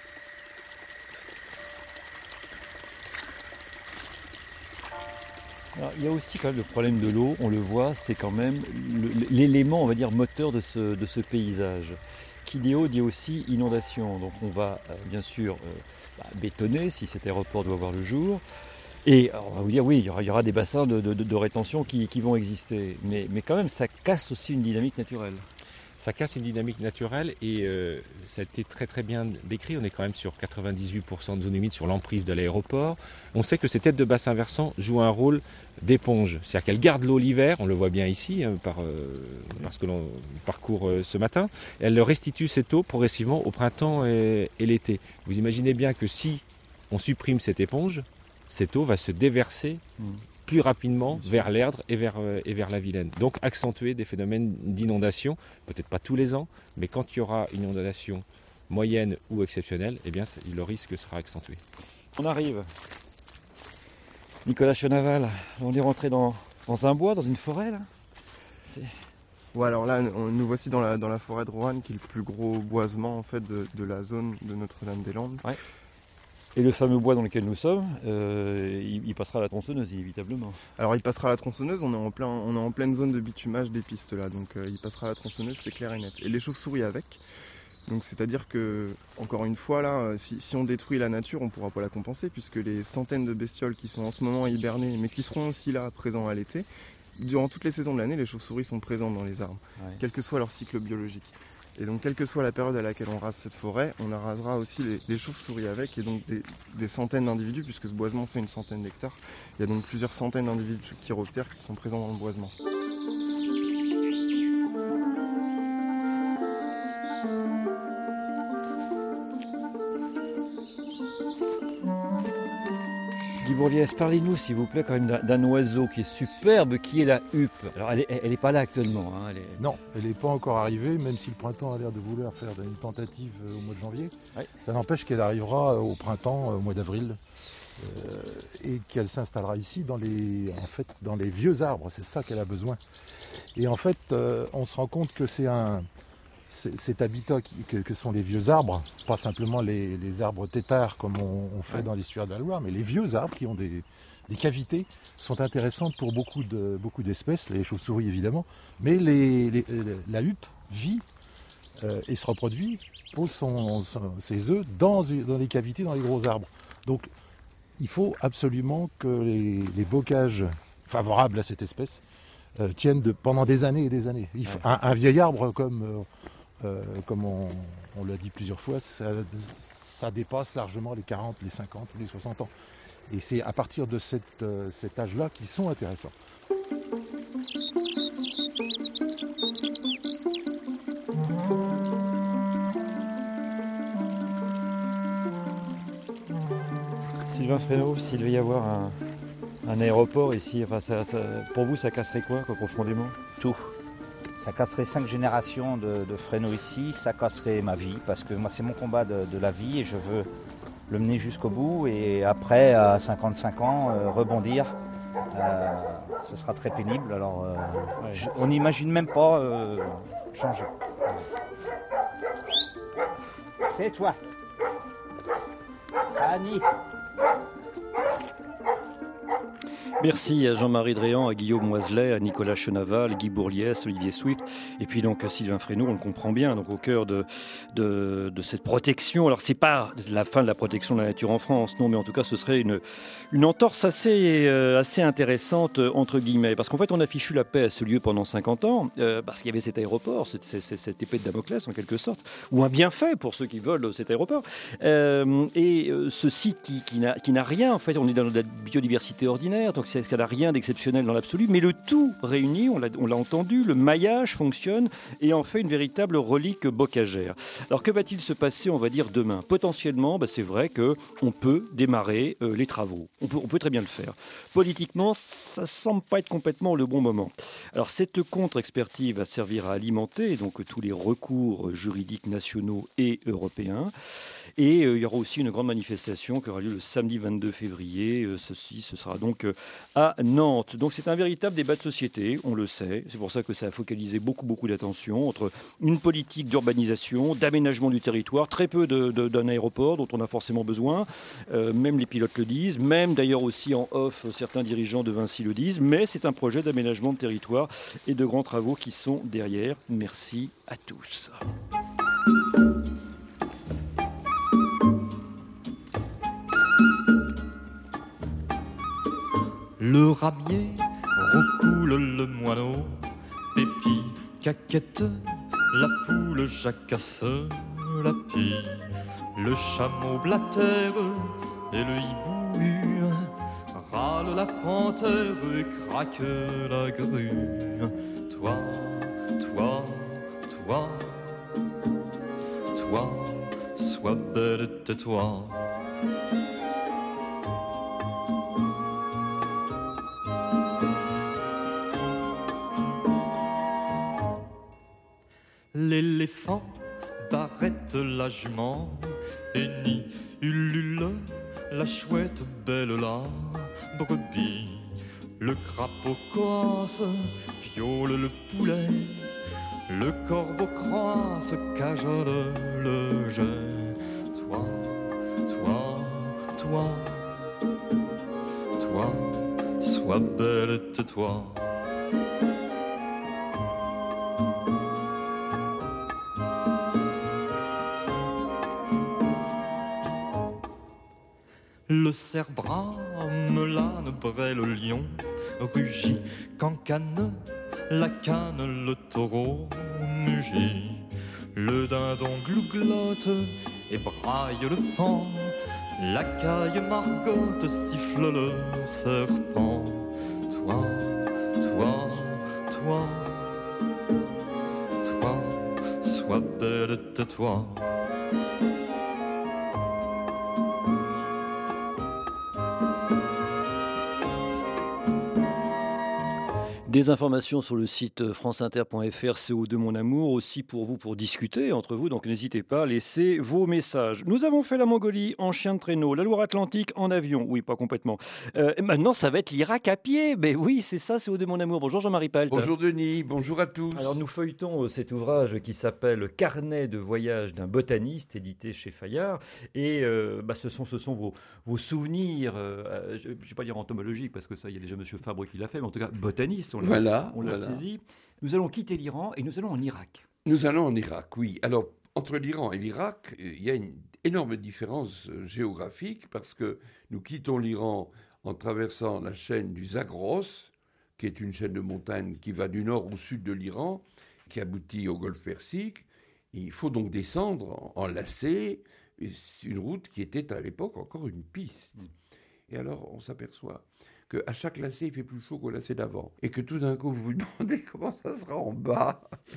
Alors, il y a aussi quand même le problème de l'eau, on le voit, c'est quand même le, l'élément, on va dire, moteur de ce, de ce paysage. Qui dit eau dit aussi inondation. Donc on va euh, bien sûr euh, bah, bétonner si cet aéroport doit voir le jour. Et alors, on va vous dire, oui, il y aura, il y aura des bassins de, de, de rétention qui, qui vont exister. Mais, mais quand même, ça casse aussi une dynamique naturelle. Ça casse une dynamique naturelle et euh, ça a été très très bien décrit. On est quand même sur quatre-vingt-dix-huit pour cent de zone humide sur l'emprise de l'aéroport. On sait que ces têtes de bassin versant jouent un rôle d'éponge. C'est-à-dire qu'elles gardent l'eau l'hiver, on le voit bien ici, hein, par, euh, parce que l'on parcourt euh, ce matin. Elles leur restituent cette eau progressivement au printemps et, et l'été. Vous imaginez bien que si on supprime cette éponge, cette eau va se déverser mmh. plus rapidement vers l'Erdre et vers, euh, et vers la Vilaine. Donc accentuer des phénomènes d'inondation, peut-être pas tous les ans, mais quand il y aura une inondation moyenne ou exceptionnelle, eh bien, le risque sera accentué. On arrive. Nicolas Chenaval, on est rentré dans, dans un bois, dans une forêt là. C'est... Ouais, alors là, on, nous voici dans la, dans la forêt de Roanne, qui est le plus gros boisement en fait, de, de la zone de Notre-Dame-des-Landes. Ouais. Et le fameux bois dans lequel nous sommes, euh, il, il passera à la tronçonneuse, inévitablement. Alors il passera à la tronçonneuse, on est en, plein, on est en pleine zone de bitumage des pistes là, donc euh, il passera à la tronçonneuse, c'est clair et net. Et les chauves-souris avec, donc c'est-à-dire que, encore une fois là, si, si on détruit la nature, on ne pourra pas la compenser, puisque les centaines de bestioles qui sont en ce moment hibernées, mais qui seront aussi là, présents à l'été, durant toutes les saisons de l'année, les chauves-souris sont présentes dans les arbres, ouais. Quel que soit leur cycle biologique. Et donc, quelle que soit la période à laquelle on rase cette forêt, on arasera aussi les, les chauves-souris avec, et donc des, des centaines d'individus, puisque ce boisement fait une centaine d'hectares. Il y a donc plusieurs centaines d'individus de chiroptères qui sont présents dans le boisement. Guy Bourliès, parlez-nous s'il vous plaît quand même d'un, d'un oiseau qui est superbe, qui est la huppe. Alors elle n'est elle est pas là actuellement. Hein, elle est... Non, elle n'est pas encore arrivée, même si le printemps a l'air de vouloir faire une tentative au mois de janvier. Ouais. Ça n'empêche qu'elle arrivera au printemps, au mois d'avril, euh, et qu'elle s'installera ici dans les, en fait, dans les vieux arbres. C'est ça qu'elle a besoin. Et en fait, euh, on se rend compte que c'est un... cet habitat qui, que, que sont les vieux arbres, pas simplement les, les arbres têtards comme on, on fait dans l'estuaire de la Loire, mais les vieux arbres qui ont des, des cavités sont intéressantes pour beaucoup, de, beaucoup d'espèces, les chauves-souris évidemment, mais les, les, la huppe vit euh, et se reproduit, pose son, son, ses œufs dans, dans les cavités, dans les gros arbres. Donc il faut absolument que les, les bocages favorables à cette espèce euh, tiennent de, pendant des années et des années. Il faut, un, un vieil arbre comme... Euh, Euh, comme on, on l'a dit plusieurs fois, ça, ça dépasse largement les quarante, les cinquante ou les soixante ans. Et c'est à partir de cette, euh, cet âge-là qu'ils sont intéressants. Sylvain Fresneau, s'il devait y avoir un, un aéroport ici, enfin, ça, ça, pour vous ça casserait quoi, quoi profondément ? Tout. Ça casserait cinq générations de, de Fresneau ici, ça casserait ma vie, parce que moi c'est mon combat de, de la vie et je veux le mener jusqu'au bout. Et après, à cinquante-cinq ans, euh, rebondir, euh, ce sera très pénible. Alors euh, ouais. je, on n'imagine même pas euh, changer. C'est toi, Annie. Merci à Jean-Marie Dréan, à Guillaume Moiselet, à Nicolas Chenaval, Guy Bourliès, Olivier Swift, et puis donc Sylvain Fresneau, on le comprend bien, donc au cœur de, de, de cette protection. Alors c'est pas la fin de la protection de la nature en France, non, mais en tout cas ce serait une, une entorse assez, euh, assez intéressante, entre guillemets, parce qu'en fait on a fichu la paix à ce lieu pendant cinquante ans, euh, parce qu'il y avait cet aéroport, cette, cette, cette épée de Damoclès en quelque sorte, ou un bienfait pour ceux qui veulent cet aéroport, euh, et euh, ce site qui, qui, n'a, qui n'a rien, en fait on est dans la biodiversité ordinaire, donc ça n'a rien d'exceptionnel dans l'absolu, mais le tout réuni, on l'a, on l'a entendu, le maillage fonctionne et en fait une véritable relique bocagère. Alors que va-t-il se passer, on va dire, demain ? Potentiellement, bah, c'est vrai qu'on peut démarrer euh, les travaux. On peut, on peut très bien le faire. Politiquement, ça ne semble pas être complètement le bon moment. Alors cette contre-expertise va servir à alimenter donc, tous les recours juridiques nationaux et européens. Et euh, il y aura aussi une grande manifestation qui aura lieu le samedi vingt-deux février. Euh, ceci, ce sera donc euh, à Nantes. Donc c'est un véritable débat de société, on le sait. C'est pour ça que ça a focalisé beaucoup, beaucoup d'attention entre une politique d'urbanisation, d'aménagement du territoire, très peu de, de, d'un aéroport dont on a forcément besoin. Euh, même les pilotes le disent, même d'ailleurs aussi en off, certains dirigeants de Vinci le disent. Mais c'est un projet d'aménagement de territoire et de grands travaux qui sont derrière. Merci à tous. Le ramier recoule le moineau, Pépi, caquette, la poule jacasse, la pie, le chameau blatère et le hibou râle la panthère et craque la grue. Toi, toi, toi, toi, sois belle, tais-toi. L'éléphant barrette la jument, et ni ulule la chouette belle la brebis. Le crapaud coasse, piaule le poulet, le corbeau croasse, cajole le jet. Toi, toi, toi, toi, sois belle, tais-toi. Le cerf brame, l'âne brêle le lion, rugit, cancane, la canne, le taureau mugit. Le dindon glouglotte et braille le paon, la caille margotte siffle le serpent. Toi, toi, toi, toi, sois belle, tais-toi. Des informations sur le site franceinter point f r, C O deux Mon Amour, aussi pour vous, pour discuter entre vous, donc n'hésitez pas à laisser vos messages. Nous avons fait la Mongolie en chien de traîneau, la Loire-Atlantique en avion, oui, pas complètement. Euh, maintenant, ça va être l'Irak à pied, mais oui, c'est ça, C O deux Mon Amour. Bonjour Jean-Marie Palt. Bonjour Denis, bonjour à tous. Alors nous feuilletons cet ouvrage qui s'appelle « Carnet de voyage d'un botaniste », édité chez Fayard, et euh, bah, ce sont, ce sont vos, vos souvenirs, euh, je ne vais pas dire entomologiques, parce que ça, il y a déjà M. Fabre qui l'a fait, mais en tout cas, botaniste, on Voilà, on l'a voilà. saisi. Nous allons quitter l'Iran et nous allons en Irak. Nous allons en Irak, oui. Alors, entre l'Iran et l'Irak, il y a une énorme différence géographique parce que nous quittons l'Iran en traversant la chaîne du Zagros, qui est une chaîne de montagnes qui va du nord au sud de l'Iran, qui aboutit au golfe Persique. Et il faut donc descendre en, en lacet, une route qui était à l'époque encore une piste. Et alors, on s'aperçoit qu'à chaque lacet, il fait plus chaud qu'au lacet d'avant. Et que tout d'un coup, vous vous demandez comment ça sera en bas.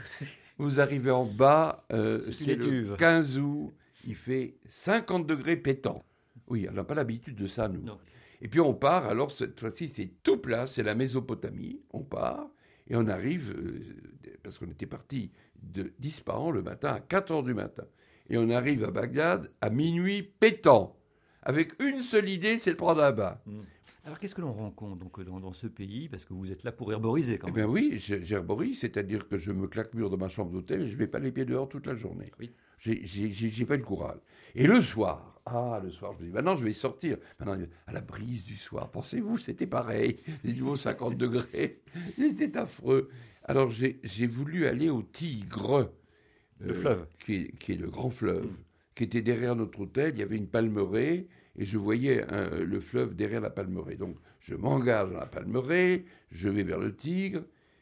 Vous arrivez en bas, euh, c'est, c'est le quinze août, il fait cinquante degrés pétant. Oui, on n'a pas l'habitude de ça, nous. Non. Et puis on part, alors cette fois-ci, c'est tout plat, c'est la Mésopotamie. On part et on arrive, euh, parce qu'on était parti de d'Ispahan le matin à quatre heures du matin. Et on arrive à Bagdad à minuit pétant, avec une seule idée, c'est de prendre un bain. Mmh. Alors, qu'est-ce que l'on rencontre donc, dans, dans ce pays ? Parce que vous êtes là pour herboriser quand même. Eh bien oui, j'herborise, c'est-à-dire que je me claque mur dans ma chambre d'hôtel et je ne mets pas les pieds dehors toute la journée. Oui. J'ai, j'ai, j'ai pas le courage. Et le soir, ah, le soir, je me dis, maintenant je vais sortir. Maintenant, à la brise du soir, pensez-vous, c'était pareil. Les nouveaux cinquante degrés, c'était affreux. Alors, j'ai, j'ai voulu aller au Tigre. Le euh, fleuve. Qui est, qui est le grand fleuve, mmh. qui était derrière notre hôtel. Il y avait une palmeraie. Et je voyais un, le fleuve derrière la palmeraie. Donc, je m'engage dans la palmeraie, je vais vers le Tigre.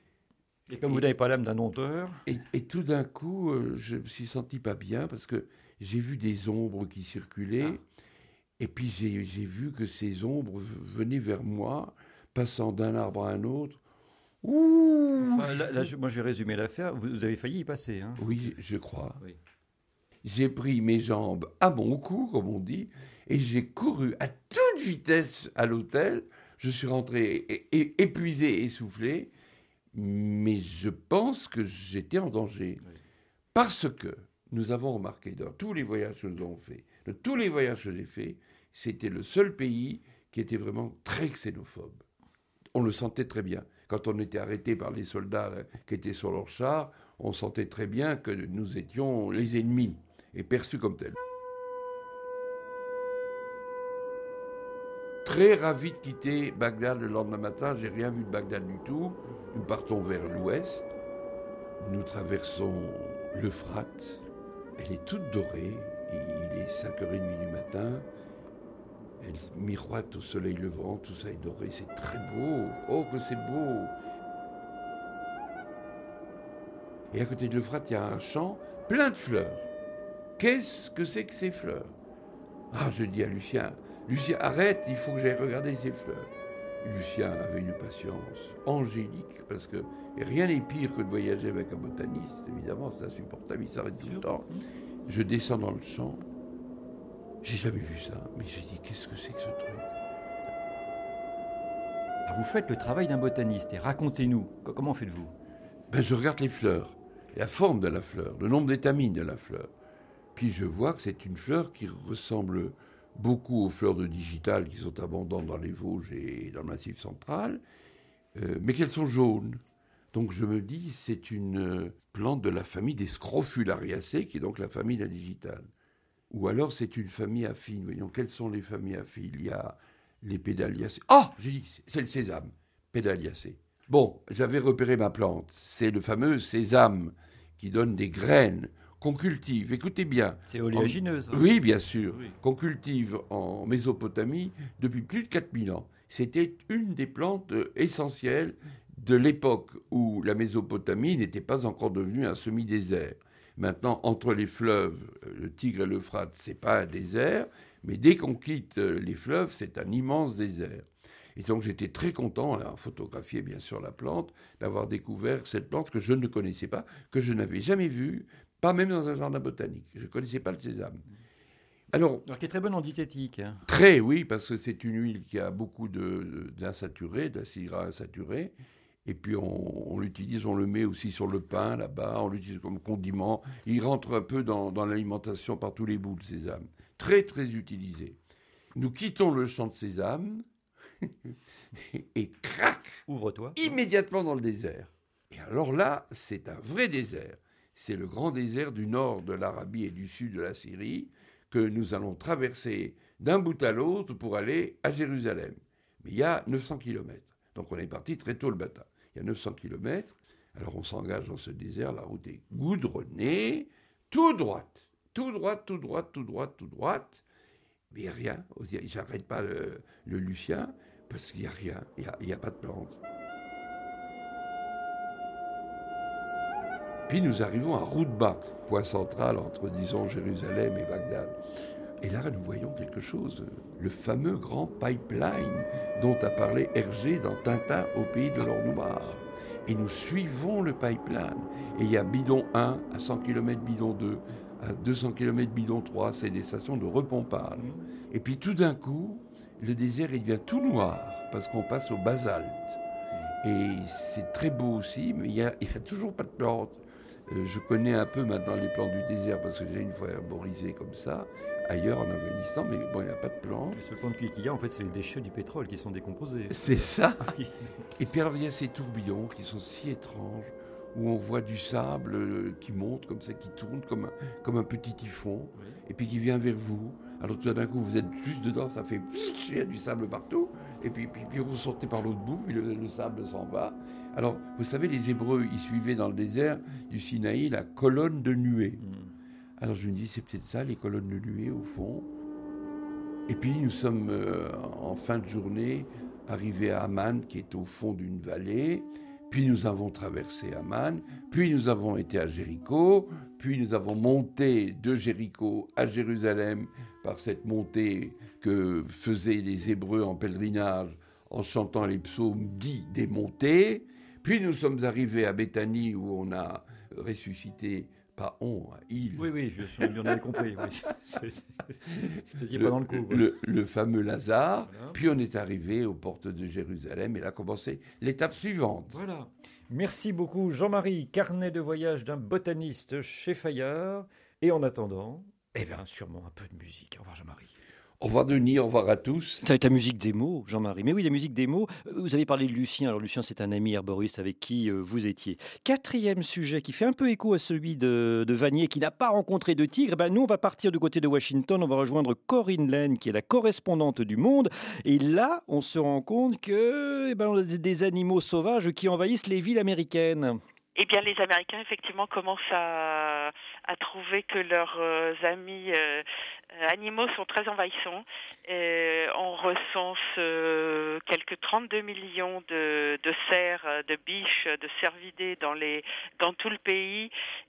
Et comme et, vous n'avez pas l'âme d'un dompteur. Et, et tout d'un coup, euh, je me suis senti pas bien parce que j'ai vu des ombres qui circulaient. Ah. Et puis, j'ai, j'ai vu que ces ombres v- venaient vers moi passant d'un arbre à un autre. Ouh. Enfin, là, là, je, moi, j'ai résumé l'affaire. Vous, vous avez failli y passer. Hein. Oui, je crois. Oui. J'ai pris mes jambes à mon cou, comme on dit, et j'ai couru à toute vitesse à l'hôtel. Je suis rentré é- é- épuisé, essoufflé, mais je pense que j'étais en danger. Oui. Parce que nous avons remarqué dans tous les voyages que nous avons faits, de tous les voyages que j'ai faits, c'était le seul pays qui était vraiment très xénophobe. On le sentait très bien. Quand on était arrêté par les soldats qui étaient sur leur char, on sentait très bien que nous étions les ennemis et perçus comme tels. Très ravi de quitter Bagdad le lendemain matin. J'ai rien vu de Bagdad du tout. Nous partons vers l'ouest. Nous traversons l'Euphrate. Elle est toute dorée. Il est cinq heures trente du matin. Elle miroite au soleil levant. Tout ça est doré. C'est très beau. Oh, que c'est beau! Et à côté de l'Euphrate, il y a un champ plein de fleurs. Qu'est-ce que c'est que ces fleurs? Ah, je dis à Lucien, Lucien, arrête, il faut que j'aille regarder ces fleurs. Lucien avait une patience angélique, parce que rien n'est pire que de voyager avec un botaniste. Évidemment, c'est insupportable, il s'arrête tout le temps. Je descends dans le champ, j'ai jamais vu ça, mais j'ai dit, qu'est-ce que c'est que ce truc? Ah, vous faites le travail d'un botaniste, et racontez-nous, comment faites-vous? Ben, je regarde les fleurs, la forme de la fleur, le nombre d'étamines de la fleur. Puis je vois que c'est une fleur qui ressemble beaucoup aux fleurs de digital qui sont abondantes dans les Vosges et dans le Massif central, euh, mais qu'elles sont jaunes. Donc je me dis, c'est une plante de la famille des Scrofulariacées, qui est donc la famille de la digitale. Ou alors c'est une famille affine. Voyons, quelles sont les familles affines? Il y a les Pédaliacées. Ah, j'ai dit, c'est le sésame, Pédaliacées. Bon, j'avais repéré ma plante. C'est le fameux sésame qui donne des graines qu'on cultive. Écoutez bien. C'est oléagineuse. En... Oui, bien sûr. Oui. Qu'on cultive en Mésopotamie depuis plus de quatre mille ans. C'était une des plantes essentielles de l'époque où la Mésopotamie n'était pas encore devenue un semi-désert. Maintenant, entre les fleuves, le Tigre et l'Euphrate, c'est pas un désert, mais dès qu'on quitte les fleuves, c'est un immense désert. Et donc j'étais très content, à photographier bien sûr la plante, d'avoir découvert cette plante que je ne connaissais pas, que je n'avais jamais vue, pas même dans un jardin botanique. Je ne connaissais pas le sésame. Alors, Alors qui est très bonne en diététique. Très, oui, parce que c'est une huile qui a beaucoup de, d'insaturés, d'acides gras insaturés. Et puis on, on l'utilise, on le met aussi sur le pain là-bas, on l'utilise comme condiment. Il rentre un peu dans, dans l'alimentation par tous les bouts, le sésame. Très, très utilisé. Nous quittons le champ de sésame et crac, ouvre-toi immédiatement dans le désert. Et alors là, c'est un vrai désert. C'est le grand désert du nord de l'Arabie et du sud de la Syrie que nous allons traverser d'un bout à l'autre pour aller à Jérusalem. Mais il y a neuf cents kilomètres. Donc on est parti très tôt le matin. Il y a neuf cents kilomètres. Alors on s'engage dans ce désert. La route est goudronnée, tout droite. Tout droite, tout droite, tout droite, tout droite. Mais il n'y a rien. J'arrête pas le, le Lucien parce qu'il n'y a rien. Il n'y a, a pas de plante. Puis nous arrivons à Roudba, point central entre, disons, Jérusalem et Bagdad. Et là, nous voyons quelque chose, le fameux grand pipeline dont a parlé Hergé dans Tintin au pays de l'or noir. Et nous suivons le pipeline. Et il y a bidon un à cent kilomètres, bidon deux, à deux cents kilomètres, bidon trois, c'est des stations de repompage. Et puis tout d'un coup, le désert, il devient tout noir, parce qu'on passe au basalte. Et c'est très beau aussi, mais il n'y a, a toujours pas de plantes. Euh, je connais un peu maintenant les plantes du désert, parce que j'ai une fois herborisé comme ça, ailleurs en Afghanistan, mais bon, il n'y a pas de plantes. Les seules plantes qu'il y a, en fait, c'est les déchets du pétrole qui sont décomposés. C'est ça. Et puis alors, il y a ces tourbillons qui sont si étranges, où on voit du sable euh, qui monte comme ça, qui tourne comme un, comme un petit typhon, oui. Et puis qui vient vers vous. Alors tout d'un coup, vous êtes juste dedans, ça fait pfff, il y a du sable partout, et puis, puis, puis vous sortez par l'autre bout, puis le, le sable s'en va. Alors, vous savez, les Hébreux, ils suivaient dans le désert du Sinaï la colonne de nuée. Mmh. Alors je me dis, c'est peut-être ça, les colonnes de nuée, au fond. Et puis nous sommes, euh, en fin de journée, arrivés à Amman, qui est au fond d'une vallée. Puis nous avons traversé Amman, puis nous avons été à Jéricho, puis nous avons monté de Jéricho à Jérusalem par cette montée que faisaient les Hébreux en pèlerinage en chantant les psaumes dits démontés. Puis nous sommes arrivés à Béthanie où on a ressuscité, pas on, il. Oui, oui, je suis bien compris. Oui. Je n'étais pas dans le coup. Voilà. Le, le fameux Lazare. Voilà. Puis on est arrivé aux portes de Jérusalem et là a commencé l'étape suivante. Voilà. Merci beaucoup Jean-Marie, carnet de voyage d'un botaniste chez Fayard. Et en attendant, eh bien sûrement un peu de musique. Au revoir Jean-Marie. Au revoir Denis, au revoir à tous. Ça va être la musique des mots, Jean-Marie. Mais oui, la musique des mots. Vous avez parlé de Lucien. Alors Lucien, c'est un ami herboriste avec qui euh, vous étiez. Quatrième sujet qui fait un peu écho à celui de, de Vanier, qui n'a pas rencontré de tigre. Eh ben, nous, on va partir du côté de Washington. On va rejoindre Corinne Laine, qui est la correspondante du Monde. Et là, on se rend compte que eh ben, on a des animaux sauvages qui envahissent les villes américaines. Eh bien, les Américains, effectivement, commencent à, à trouver que leurs euh, amis euh, animaux sont très envahissants. Et on recense euh, quelques trente-deux millions de, de cerfs, de biches, de cervidés dans, les, dans tout le pays.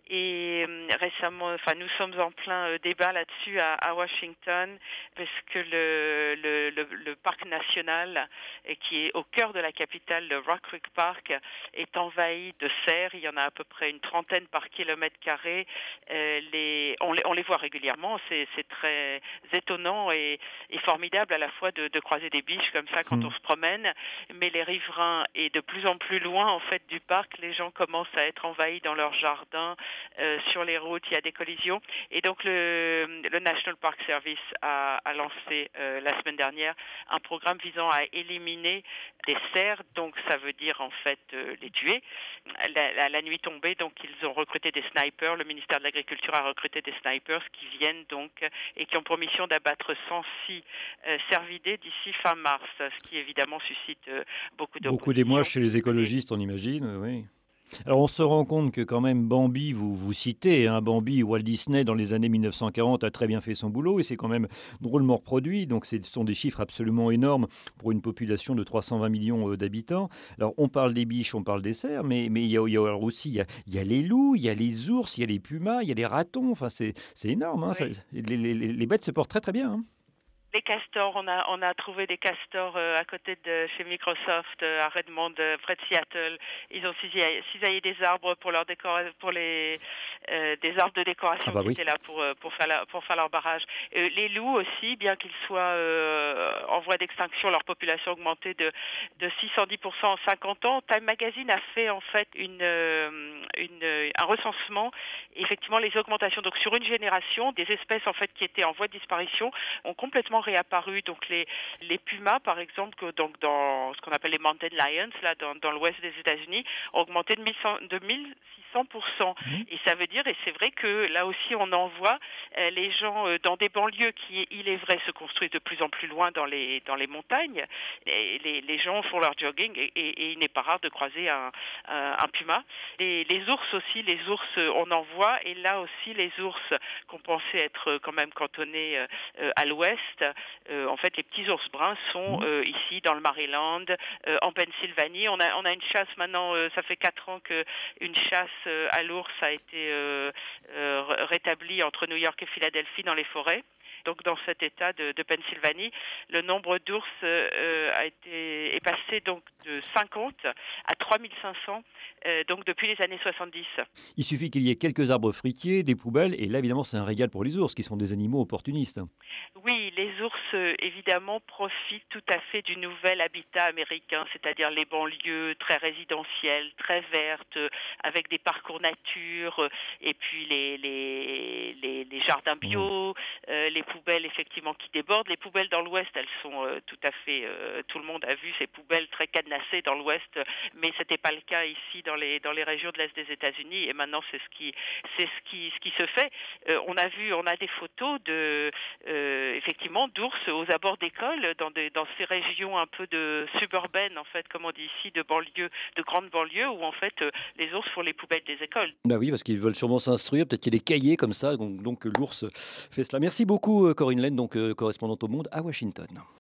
Et euh, récemment, enfin, nous sommes en plein euh, débat là-dessus à, à Washington, parce que le, le, le, le parc national, euh, qui est au cœur de la capitale, le Rock Creek Park, est envahi de cerfs. Il y en a à peu près une trentaine par kilomètre carré. Euh, les, on, les, on les voit régulièrement. C'est, c'est très étonnant et, et formidable à la fois de, de croiser des biches comme ça quand mmh. on se promène. Mais les riverains, et de plus en plus loin en fait du parc, les gens commencent à être envahis dans leurs jardins, euh, sur les routes. Il y a des collisions. Et donc le, le National Park Service a, a lancé euh, la semaine dernière un programme visant à éliminer des cerfs. Donc ça veut dire en fait euh, les tuer. La, la, la nuit tombée, donc ils ont recruté des snipers. Le ministère de l'Agriculture a recruté des snipers qui viennent donc et qui ont pour mission d'abattre cent six euh, cervidés d'ici fin mars, ce qui évidemment suscite euh, beaucoup d'opposition. Beaucoup d'émoi chez les écologistes, on imagine, oui. Alors on se rend compte que quand même Bambi, vous, vous citez, hein, Bambi, Walt Disney dans les années mille neuf cent quarante a très bien fait son boulot et c'est quand même drôlement reproduit, donc ce sont des chiffres absolument énormes pour une population de trois cent vingt millions d'habitants. Alors on parle des biches, on parle des cerfs, mais, mais il y a, il y a aussi il y a, il y a les loups, il y a les ours, il y a les pumas, il y a les ratons, enfin c'est, c'est énorme, hein, oui. ça, les, les, les bêtes se portent très très bien. Hein. Les castors, on a on a trouvé des castors euh, à côté de chez Microsoft euh, à Redmond, euh, près de Seattle. Ils ont cisaillé, cisaillé des arbres pour leur décor, pour les euh, des arbres de décoration ah bah qui oui. étaient là pour pour faire la, pour faire leur barrage. Euh, les loups aussi, bien qu'ils soient euh, en voie d'extinction, leur population a augmenté de de six cent dix pour cent en cinquante ans. Time Magazine a fait en fait une euh, une un recensement. Effectivement, les augmentations. Donc sur une génération, des espèces en fait qui étaient en voie de disparition ont complètement réapparu. Donc les les pumas par exemple, que, donc dans ce qu'on appelle les mountain lions là dans dans l'ouest des États-Unis, ont augmenté de mille six cents pour cent. Mmh. Et ça veut dire, et c'est vrai que là aussi on en voit euh, les gens euh, dans des banlieues qui, il est vrai, se construisent de plus en plus loin dans les dans les montagnes. Et les les gens font leur jogging et, et, et il n'est pas rare de croiser un un, un puma. Les les ours aussi, les ours on en voit, et là aussi les ours qu'on pensait être quand même cantonnés euh, à l'ouest. Euh, en fait, les petits ours bruns sont euh, ici dans le Maryland, euh, en Pennsylvanie. On a on a une chasse maintenant. Euh, ça fait quatre ans que une chasse euh, à l'ours a été euh, euh, rétablie entre New York et Philadelphie dans les forêts. Donc dans cet État de, de Pennsylvanie, le nombre d'ours euh, a été est passé donc de cinquante à trois mille cinq cents euh, donc depuis les années soixante-dix. Il suffit qu'il y ait quelques arbres fruitiers, des poubelles, et là évidemment c'est un régal pour les ours qui sont des animaux opportunistes. Oui, les ours euh, évidemment profitent tout à fait du nouvel habitat américain, c'est-à-dire les banlieues très résidentielles, très vertes, euh, avec des parcours nature, euh, et puis les les les, les jardins bio, mmh. euh, les poubelles effectivement qui débordent. Les poubelles dans l'Ouest, elles sont euh, tout à fait, euh, tout le monde a vu ces poubelles très cadenassées dans l'Ouest, mais c'était pas le cas ici dans les dans les régions de l'Est des États-Unis. Et maintenant c'est ce qui c'est ce qui ce qui se fait. Euh, on a vu, on a des photos de euh, effectivement d'ours aux abords d'écoles dans des dans ces régions un peu de suburbaines en fait, comme on dit ici, de banlieues, de grandes banlieues où en fait euh, les ours font les poubelles des écoles. Bah oui, parce qu'ils veulent sûrement s'instruire, peut-être qu'il y a des cahiers comme ça, donc, donc l'ours fait cela. Merci beaucoup Corinne Laine, donc euh, correspondante au Monde à Washington.